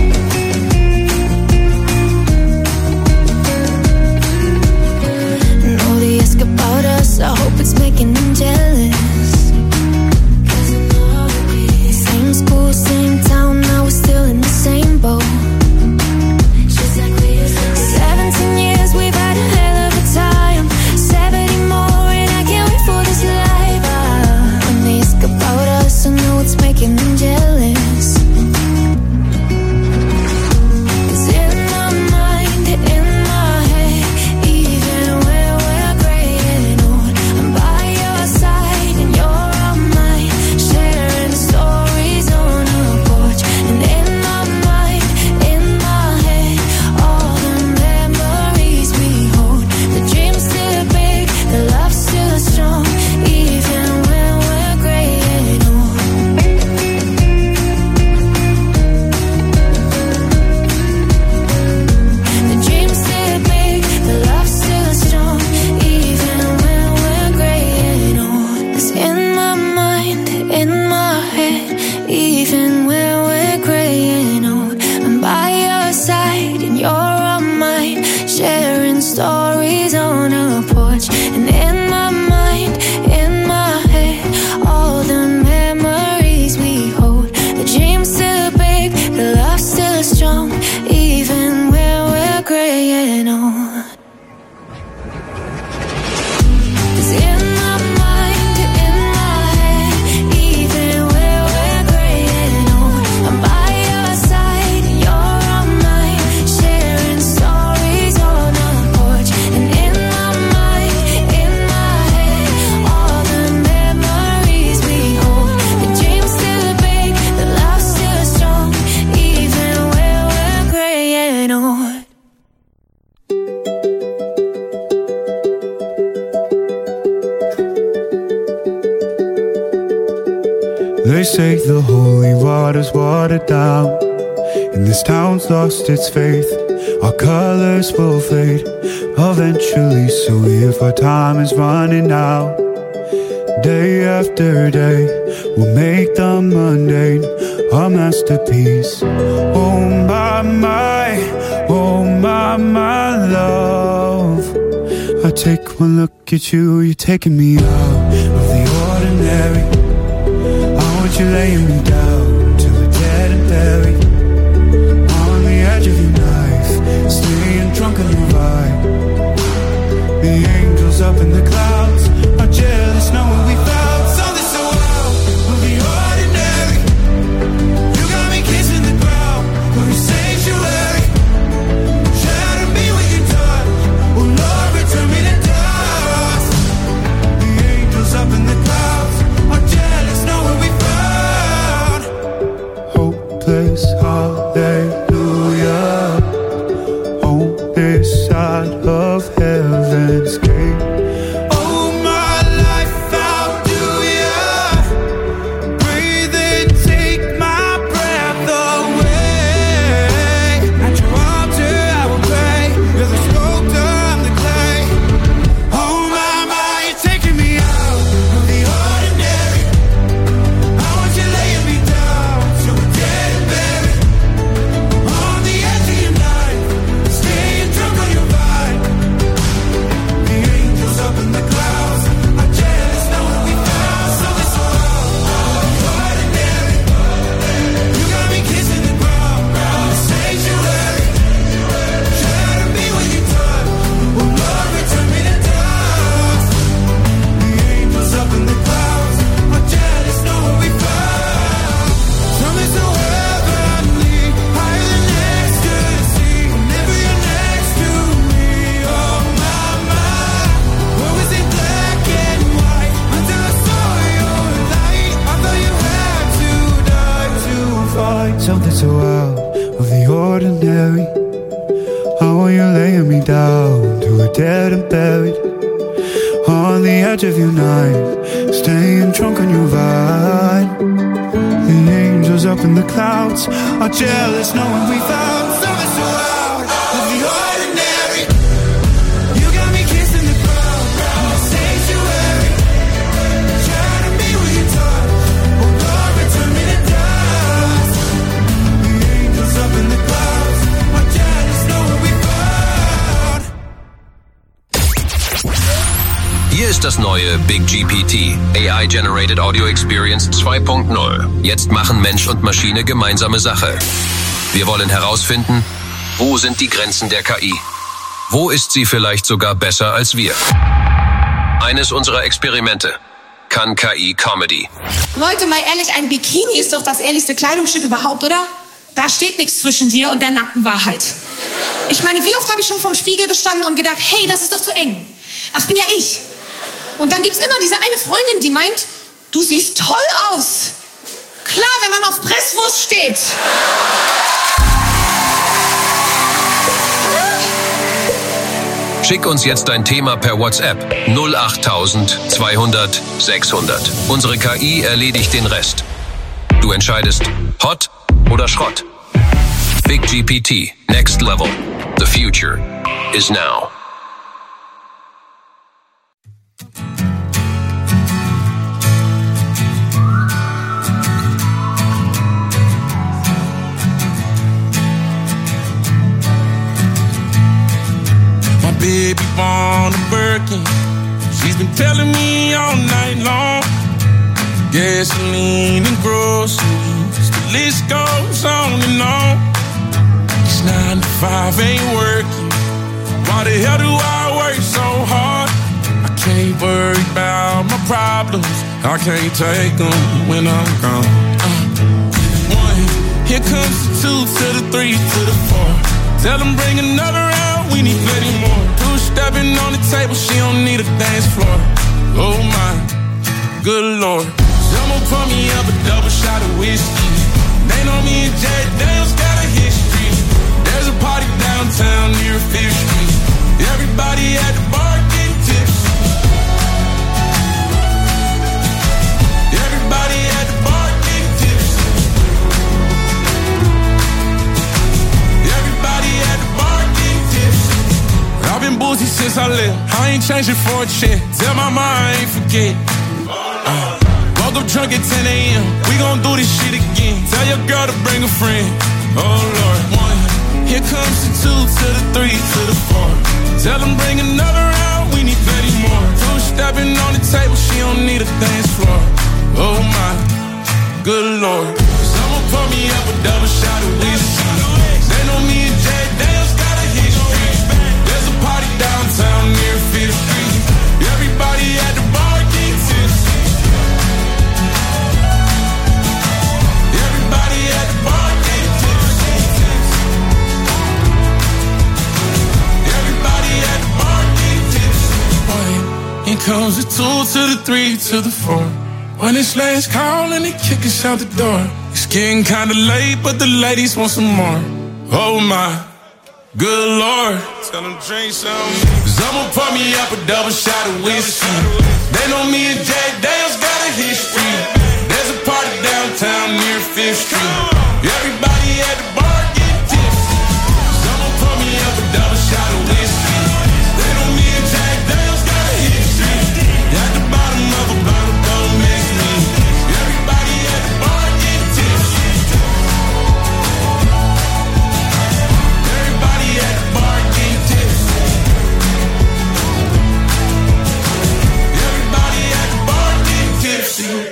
And all they ask about us, I hope it's making them jealous. 'Cause I know we same school, same town, now we're still in the same boat. Just like we used to be. Seventeen years, we've had a hell of a time. Seventy more, and I can't wait for this life. Ah, when they ask about us, I know it's making them jealous. 'Cause in my mind, in my head, even when we're graying old, I'm by your side and you're on mine, sharing stories on a porch. And in my mind, in my head, all the memories we hold. The dream's still big, the love's still strong, even when we're graying old. The dream's still big, the love's still strong, even when we're graying old. 'Cause in my mind, in my head, even when we're graying old, I'm by your side and you're on mine, sharing stories on a porch. And in my mind, in my head, all the memories we hold. The dream's still big, the love's still strong, even when we're graying old. 'Cause in my mind, in my head, even when we're graying old, I'm by your side and you're on mine, sharing stories on a porch. And in my mind, in my head, all the memories we hold. The dream's still big, the love's still strong, even when we're graying old.
They say the holy water's watered down, and this town's lost its faith. Our colors will fade eventually, so if our time is running out, day after day, we'll make the mundane a masterpiece. Oh my, my, oh my, my love, I take one look at you, you're taking me out of the ordinary. You're laying me down to the dead and buried on the edge of your knife, staying drunk on the vibe. The angels up in the clouds are jealous knowing we found something so wild of the ordinary. You got me kissing the ground for a sanctuary. Shatter me with your touch, oh Lord, return me to dust. The angels up in the clouds are jealous knowing we found hopeless hallelujah on this side of heaven's gate. Oh, my life, how do ya breathe and take my breath away? At your altar I will pray, you're the sculptor, I'm the clay. Oh my, my, you're taking me out of the ordinary. I want you laying me down to find something so out of the ordinary? How are you laying me down to a dead and buried? On the edge of your night, staying drunk on your vine. The angels up in the clouds are jealous knowing we found something so out of the ordinary. You got me kissing the ground in the sanctuary, trying to be with your touch. Oh Lord, return me to dust. The angels up in the clouds are jealous knowing we found.
Hier ist das neue Big G P T, A I-Generated Audio Experience zwei Punkt null. Jetzt machen Mensch und Maschine gemeinsame Sache. Wir wollen herausfinden, wo sind die Grenzen der K I? Wo ist sie vielleicht sogar besser als wir? Eines unserer Experimente. Kann K I Comedy?
Leute, mal ehrlich, ein Bikini ist doch das ehrlichste Kleidungsstück überhaupt, oder? Da steht nichts zwischen dir und der nackten Wahrheit. Ich meine, wie oft habe ich schon vorm Spiegel gestanden und gedacht, hey, das ist doch zu eng. Das bin ja ich. Und dann gibt's immer diese eine Freundin, die meint, du siehst toll aus. Klar, wenn man auf Presswurst steht.
Schick uns jetzt dein Thema per WhatsApp null acht zweihundert sechshundert. Unsere K I erledigt den Rest. Du entscheidest Hot oder Schrott. Big G P T, next level. The future is now.
Baby born a Birkin. She's been telling me all night long. Gasoline and groceries, the list goes on and on. It's nine to five, ain't working. Why the hell do I work so hard? I can't worry about my problems. I can't take them when I'm gone. Uh, one, here comes the two to the three to the four. Tell them bring another round, we need plenty more. Two-stepping on the table, she don't need a dance floor. Oh my, good Lord. Someone pour me up a double shot of whiskey. They know me and Jack Daniels got a history. There's a party downtown near Fifth Street. Everybody at the bar getting tipsy. Everybody at the bar getting tipsy. Everybody at the bar getting tipsy. I've been boozy since I left. I ain't changing for a check. Tell my mom I ain't forget. Uh, woke up drunk at ten a.m. We gon' do this shit again. Tell your girl to bring a friend. Oh Lord. One. Here comes the two to the three to the four. Tell them bring another round. We need plenty more. Two stepping on the table. She don't need a dance floor. Oh my, good Lord. Someone pour me up a double shot of whiskey. They know me and Jack Daniels got a history. There's a party downtown near Fifth Street. Everybody at the bar getting tipsy. Everybody at the bar getting tipsy. Everybody at the bar getting tipsy. One, here comes the two to the three to the four. When it's last call and they kick us out the door. It's getting kinda late, but the ladies want some more. Oh my, good Lord. Tell them drink some. Someone pour me up a double shot of whiskey. They know me and Jack Daniels got a history. There's a party downtown near Fifth Street. Everybody at the bar getting tipsy. Someone pour me up a double shot of whiskey. They know me and Jack Daniels got a history. At the bottom of a bottle, don't mix me. Everybody at the bar getting tipsy. Everybody at the bar getting tipsy. Everybody at the bar getting tipsy.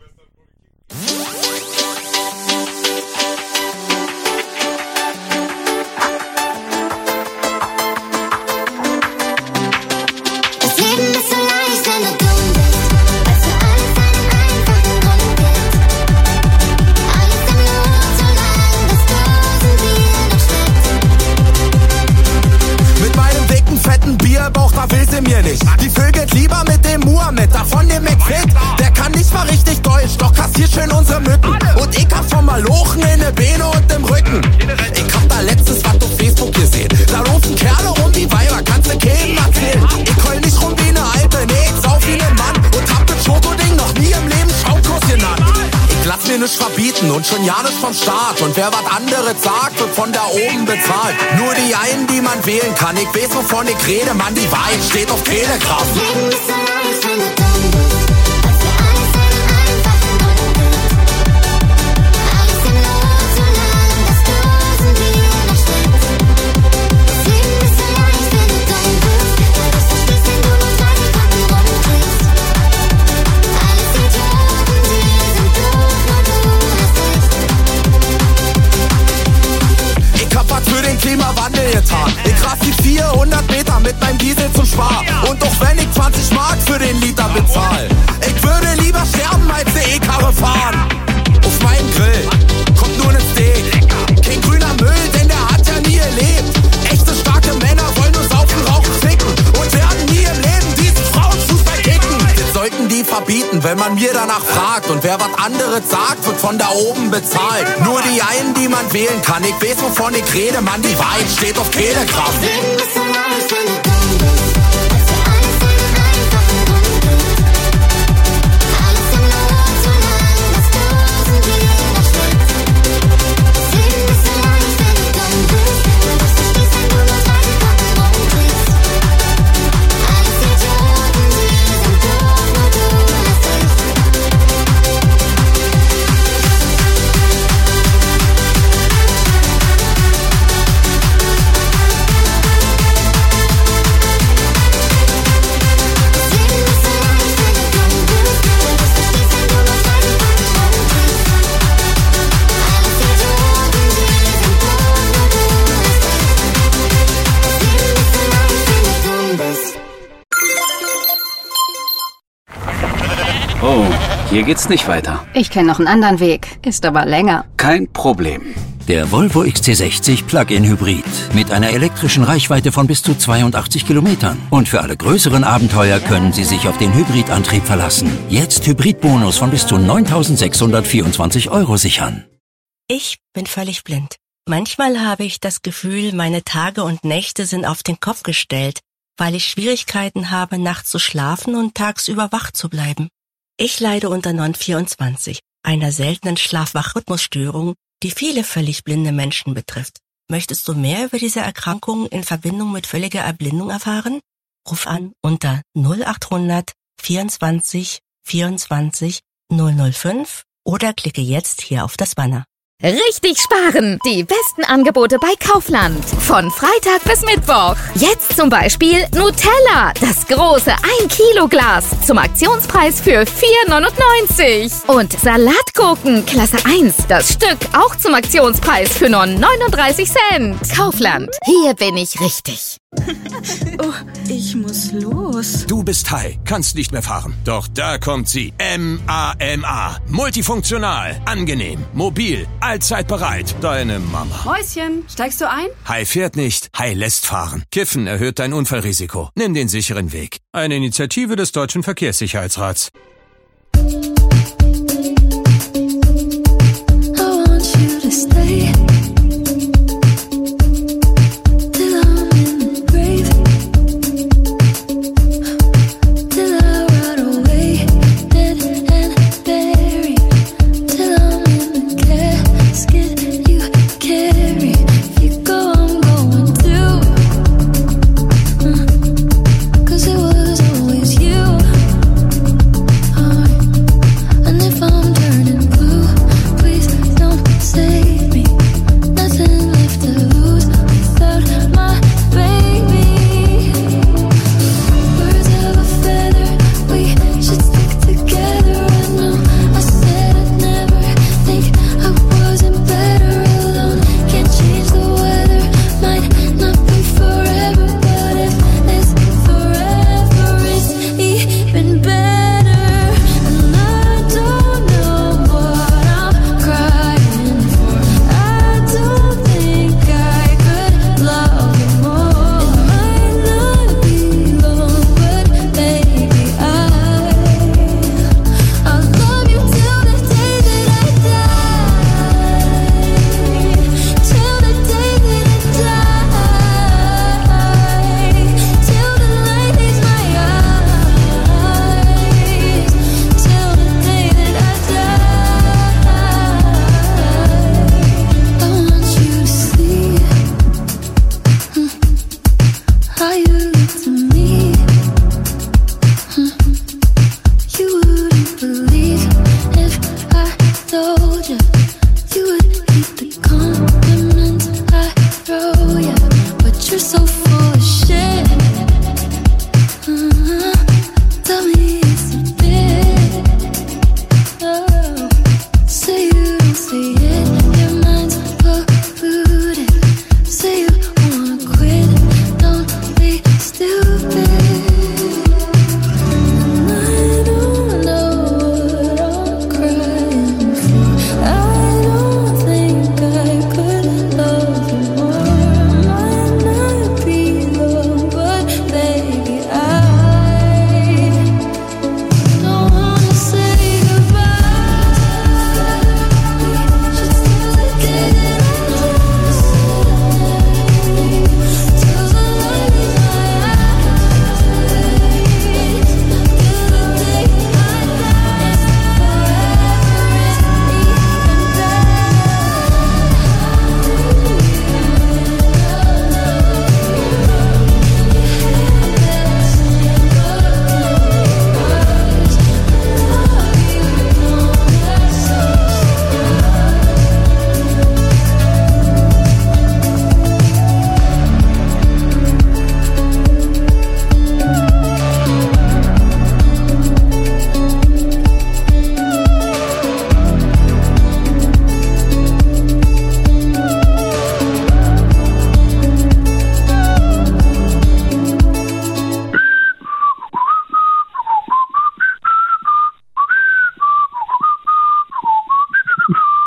Bierbauch, da will sie mir nicht. Die vögelt lieber mit dem Muhammad, da von dem McFit. Der kann nicht mal richtig Deutsch, doch kassiert massier schön unsere Mücken. Und ich hab schon mal Lochen in der Beine und im Rücken. Ich hab da letztens was auf Facebook gesehen. Da laufen Kerle rum wie Weiber, kannst du keinem erzählen. Ich heul nicht rum wie ne Alte, nee, ich sauf wie ne Mann. Und hab das Schokoding noch nie im Leben Schaumkurs genannt. Ich lass mir nichts verbieten und schon ja nicht vom Staat. Und wer was anderes sagt, wird von da oben bezahlt. Nur die einen, die man wählen kann. Ich weiß, wovon ich rede, Mann, die Wahrheit steht auf Telegram. Klimawandel getan. Ich raff die vierhundert Meter mit meinem Diesel zum Spar. Und auch wenn ich zwanzig Mark für den Liter bezahl, ich würde lieber sterben als eine E-Karre fahren. Auf meinem Grill kommt nur ne Steak. Kein grüner Müll, denn der hat ja nie gelebt. Echte starke Männer wollen nur saufen, rauchen, ficken und werden nie im Leben diesen Frauenfußball kicken. Das sollten die verbieten, wenn man mir danach fragt. Und wer was anderes sagt, wird von da oben bezahlt. Nur die einen, die man wählen kann. Ich weiß, wovon ich rede, Mann, die Wahrheit steht auf Telegram.
Oh, hier geht's nicht weiter.
Ich kenne noch einen anderen Weg, ist aber länger.
Kein Problem.
Der Volvo X C sechzig Plug-in Hybrid mit einer elektrischen Reichweite von bis zu zweiundachtzig Kilometern. Und für alle größeren Abenteuer können Sie sich auf den Hybridantrieb verlassen. Jetzt Hybridbonus von bis zu neuntausendsechshundertvierundzwanzig Euro sichern.
Ich bin völlig blind. Manchmal habe ich das Gefühl, meine Tage und Nächte sind auf den Kopf gestellt, weil ich Schwierigkeiten habe, nachts zu schlafen und tagsüber wach zu bleiben. Ich leide unter N O N vierundzwanzig, einer seltenen Schlaf-Wach-Rhythmusstörung, die viele völlig blinde Menschen betrifft. Möchtest du mehr über diese Erkrankung in Verbindung mit völliger Erblindung erfahren? Ruf an unter null achthundert vierundzwanzig vierundzwanzig null null fünf oder klicke jetzt hier auf das Banner.
Richtig sparen! Die besten Angebote bei Kaufland. Von Freitag bis Mittwoch. Jetzt zum Beispiel Nutella. Das große ein Kilo Glas. Zum Aktionspreis für vier neunundneunzig. Und Salatgurken Klasse eins. Das Stück auch zum Aktionspreis für nur neununddreißig Cent. Kaufland. Hier bin ich richtig.
Oh, ich muss los.
Du bist high, kannst nicht mehr fahren. Doch da kommt sie. M A M A. Multifunktional, angenehm, mobil, allzeit bereit. Deine Mama.
Mäuschen, steigst du ein?
High fährt nicht, High lässt fahren. Kiffen erhöht dein Unfallrisiko. Nimm den sicheren Weg. Eine Initiative des Deutschen Verkehrssicherheitsrats.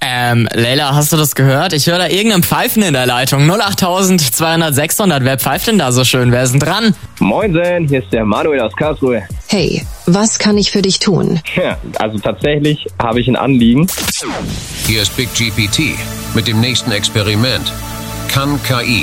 Ähm, Leila, hast du das gehört? Ich höre da irgendeinen Pfeifen in der Leitung. null acht zweihundert sechshundert. Wer pfeift denn da so schön? Wer ist denn dran?
Moinsen, hier ist der Manuel aus Karlsruhe.
Hey, was kann ich für dich tun?
Ja, also tatsächlich habe ich ein Anliegen.
Hier ist Big G P T mit dem nächsten Experiment. Kann K I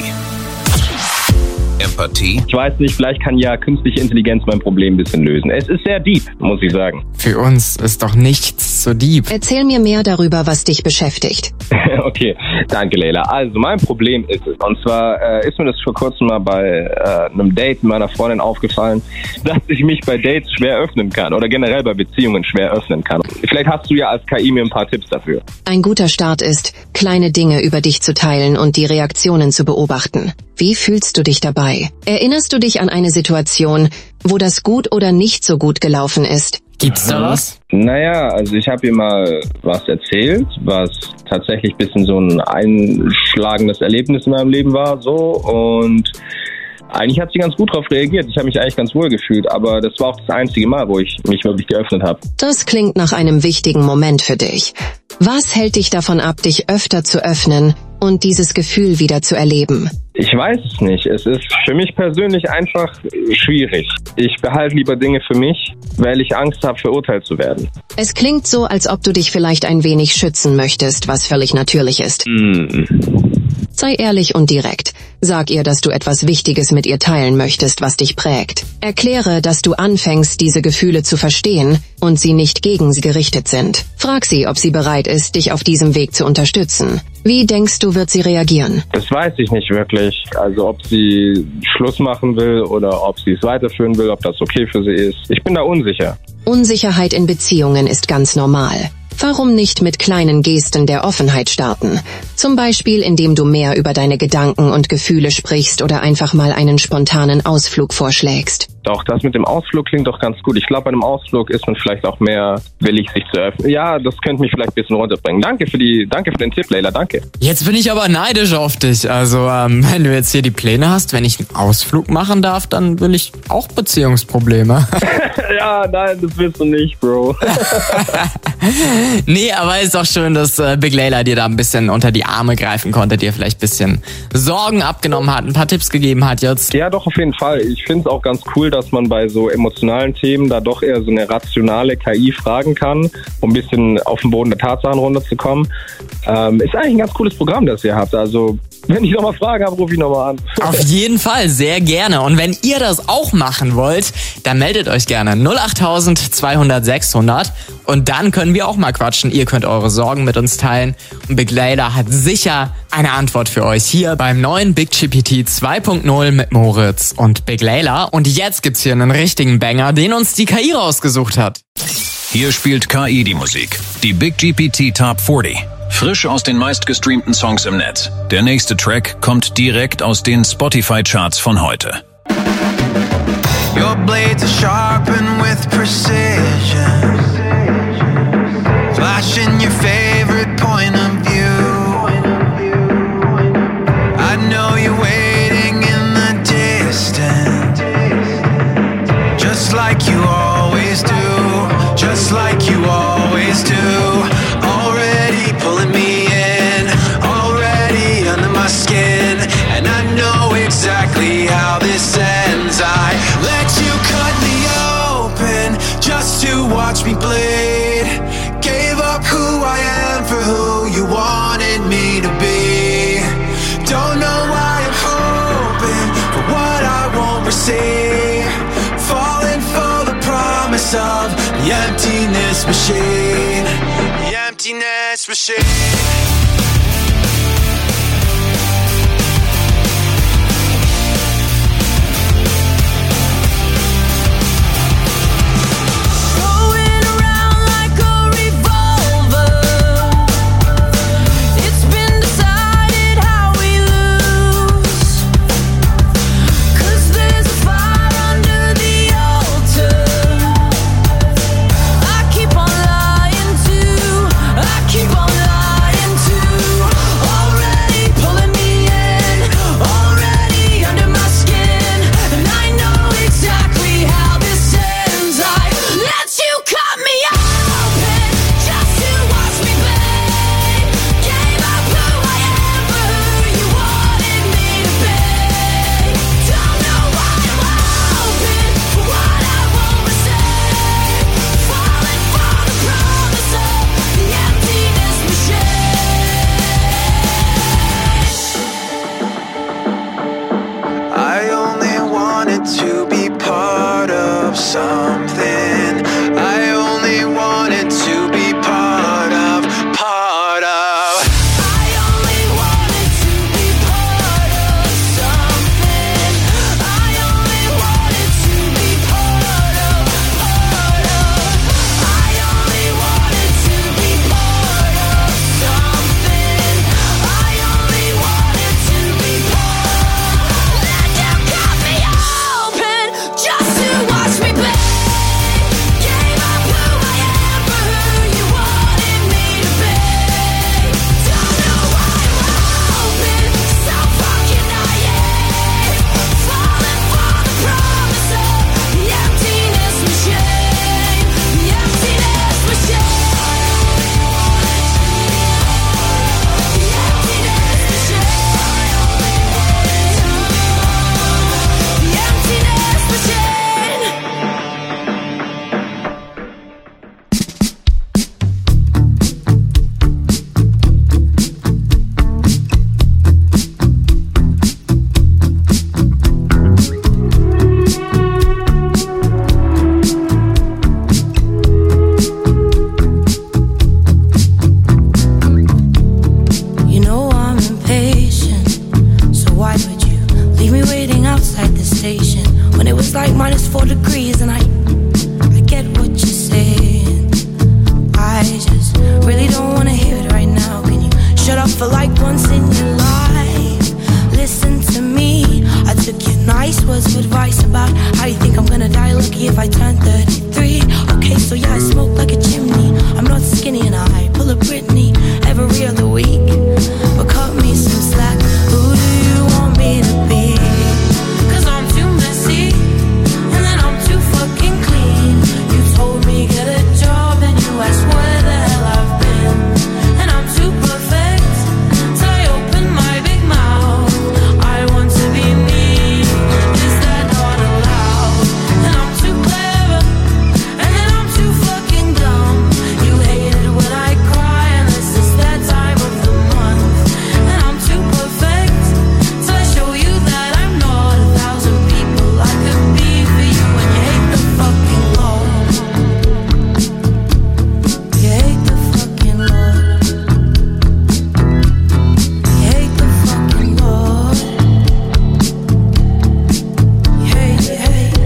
Empathie?
Ich weiß nicht, vielleicht kann ja künstliche Intelligenz mein Problem ein bisschen lösen. Es ist sehr deep, muss ich sagen.
Für uns ist doch nichts so deep.
Erzähl mir mehr darüber, was dich beschäftigt.
Okay, danke Leila. Also mein Problem ist es, und zwar äh, ist mir das vor kurzem mal bei äh, einem Date mit meiner Freundin aufgefallen, dass ich mich bei Dates schwer öffnen kann oder generell bei Beziehungen schwer öffnen kann. Vielleicht hast du ja als K I mir ein paar Tipps dafür.
Ein guter Start ist, kleine Dinge über dich zu teilen und die Reaktionen zu beobachten. Wie fühlst du dich dabei? Erinnerst du dich an eine Situation, wo das gut oder nicht so gut gelaufen ist?
Gibt's da was?
Naja, also ich habe ihr mal was erzählt, was tatsächlich ein bisschen so ein einschlagendes Erlebnis in meinem Leben war, so, und eigentlich hat sie ganz gut darauf reagiert. Ich habe mich eigentlich ganz wohl gefühlt, aber das war auch das einzige Mal, wo ich mich wirklich geöffnet habe.
Das klingt nach einem wichtigen Moment für dich. Was hält dich davon ab, dich öfter zu öffnen und dieses Gefühl wieder zu erleben?
Ich weiß es nicht. Es ist für mich persönlich einfach schwierig. Ich behalte lieber Dinge für mich, weil ich Angst habe, verurteilt zu werden.
Es klingt so, als ob du dich vielleicht ein wenig schützen möchtest, was völlig natürlich ist.
Mm.
Sei ehrlich und direkt. Sag ihr, dass du etwas Wichtiges mit ihr teilen möchtest, was dich prägt. Erkläre, dass du anfängst, diese Gefühle zu verstehen und sie nicht gegen sie gerichtet sind. Frag sie, ob sie bereit ist, dich auf diesem Weg zu unterstützen. Wie denkst du, wird sie reagieren?
Das weiß ich nicht wirklich. Also ob sie Schluss machen will oder ob sie es weiterführen will, ob das okay für sie ist. Ich bin da unsicher.
Unsicherheit in Beziehungen ist ganz normal. Warum nicht mit kleinen Gesten der Offenheit starten? Zum Beispiel, indem du mehr über deine Gedanken und Gefühle sprichst oder einfach mal einen spontanen Ausflug vorschlägst.
Doch, das mit dem Ausflug klingt doch ganz gut. Ich glaube, bei einem Ausflug ist man vielleicht auch mehr willig, sich zu öffnen. Ja, das könnte mich vielleicht ein bisschen runterbringen. Danke für die, danke für den Tipp, Leila, danke.
Jetzt bin ich aber neidisch auf dich. Also, ähm, wenn du jetzt hier die Pläne hast, wenn ich einen Ausflug machen darf, dann will ich auch Beziehungsprobleme.
Ja, nein, das willst du nicht, Bro.
Nee, aber ist doch schön, dass äh, Big Leila dir da ein bisschen unter die Arme greifen konnte, dir vielleicht ein bisschen Sorgen abgenommen hat, ein paar Tipps gegeben hat jetzt.
Ja, doch, auf jeden Fall. Ich finde es auch ganz cool, dass man bei so emotionalen Themen da doch eher so eine rationale K I fragen kann, um ein bisschen auf den Boden der Tatsachen runterzukommen. Ähm, ist eigentlich ein ganz cooles Programm, das ihr habt. Also, wenn ich nochmal Fragen habe, rufe ich nochmal an.
Auf jeden Fall, sehr gerne. Und wenn ihr das auch machen wollt, dann meldet euch gerne null acht zweihundert sechshundert und dann können wir auch mal quatschen. Ihr könnt eure Sorgen mit uns teilen und Big Leila hat sicher eine Antwort für euch hier beim neuen Big G P T zwei Punkt null mit Moritz und Big Leila. Und jetzt gibt's hier einen richtigen Banger, den uns die K I rausgesucht hat.
Hier spielt K I die Musik. Die Big G P T Top vierzig. Frisch aus den meistgestreamten Songs im Netz. Der nächste Track kommt direkt aus den Spotify-Charts von heute.
Your blades are sharpened with precision. Flashing your favorite point of view. I know you're waiting in the distance. Just like you always do. Just like you always do. Already pulling me in. Already under my skin. And I know exactly how this ends. I let you cut me open just to watch me bleed. Gave up who I am for who you wanted me to be. Don't know why I'm hoping for what I won't receive. Falling for the promise of the emptiness machine. The emptiness machine.
Keep on lying to
yourself for like once in your life. Listen to me, I took your nice words of advice about how you think I'm gonna die lucky if I turn thirty-three. Okay, so yeah, I smoke like a chimney. I'm not skinny and I pull a Britney every other week. But cut me some slack, who do you want me to be? Cause I'm too messy, and then I'm too fucking clean. You told me get a job and you asked where the hell I've been. And I'm too perfect, till I open my big mouth. I want to be me, is that not allowed? And I'm too clever, and then I'm too fucking dumb. You hate it when I cry, and this is that time of the month. And I'm too perfect, till I show you that I'm not a thousand people I could be for you. And you hate the fucking Lord. You hate the fucking Lord. You hate the fucking Lord. You hate, you hate.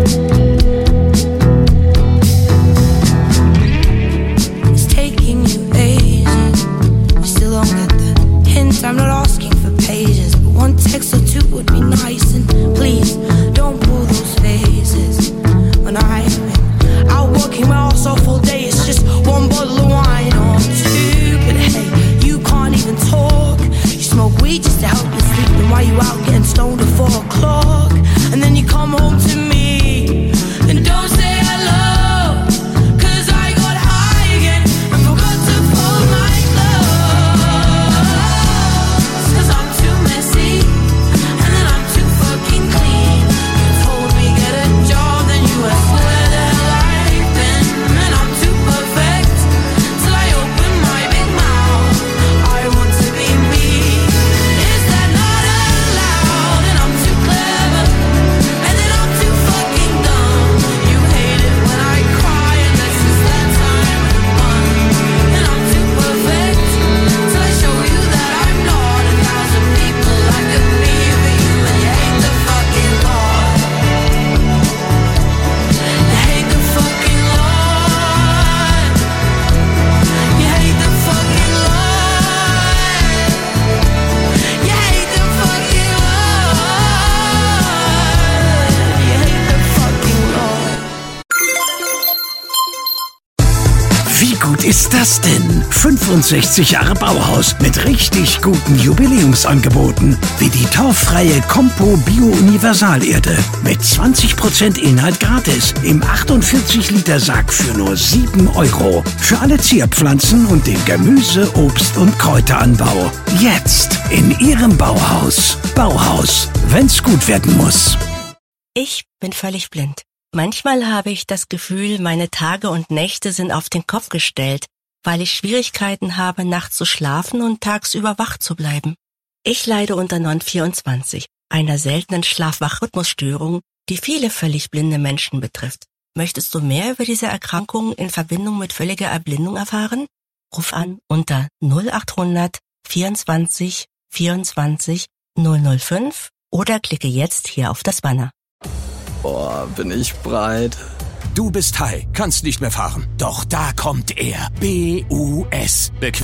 It's taking you ages. You still don't get the hint. I'm not asking for pages, but one text or two would be nice. And please don't pull those phases. When I've been out working my ass off all day, it's just one bottle of wine or two. But hey, you can't even talk. You smoke weed just to help you sleep. Then why you out getting stoned at four o'clock? And then you come home to me and don't say hello. Cause I got high again and forgot to fold my clothes. Cause I'm too messy, and then I'm too fucking clean. You told me get a job, then you asked where the hell I've been. And I'm too perfect, till I open my big mouth. I want to be me, is that not allowed? And I'm too clever, and then I'm too fucking dumb. You hate it when I cry, and this is that time of the month. And I'm too perfect, till I show you that I'm not a thousand people I could be for you. And you hate the fucking Lord. You hate the fucking Lord. You hate the fucking Lord. You hate the fucking Lord. You hate the fucking Lord.
Wie gut ist das denn? fünfundsechzig Jahre Bauhaus mit richtig guten Jubiläumsangeboten, wie die torffreie Compo Bio Universalerde mit zwanzig Prozent Inhalt gratis im achtundvierzig Liter Sack für nur sieben Euro. Für alle Zierpflanzen und den Gemüse-, Obst- und Kräuteranbau. Jetzt in Ihrem Bauhaus. Bauhaus, wenn's gut werden muss.
Ich bin völlig blind. Manchmal habe ich das Gefühl, meine Tage und Nächte sind auf den Kopf gestellt, weil ich Schwierigkeiten habe, nachts zu schlafen und tagsüber wach zu bleiben. Ich leide unter N O N vierundzwanzig, einer seltenen Schlaf-Wach-Rhythmusstörung, die viele völlig blinde Menschen betrifft. Möchtest du mehr über diese Erkrankung in Verbindung mit völliger Erblindung erfahren? Ruf an unter null achthundert vierundzwanzig vierundzwanzig null null fünf oder klicke jetzt hier auf das Banner.
Boah, bin ich breit.
Du bist high, kannst nicht mehr fahren. Doch da kommt er. B U S. Bequem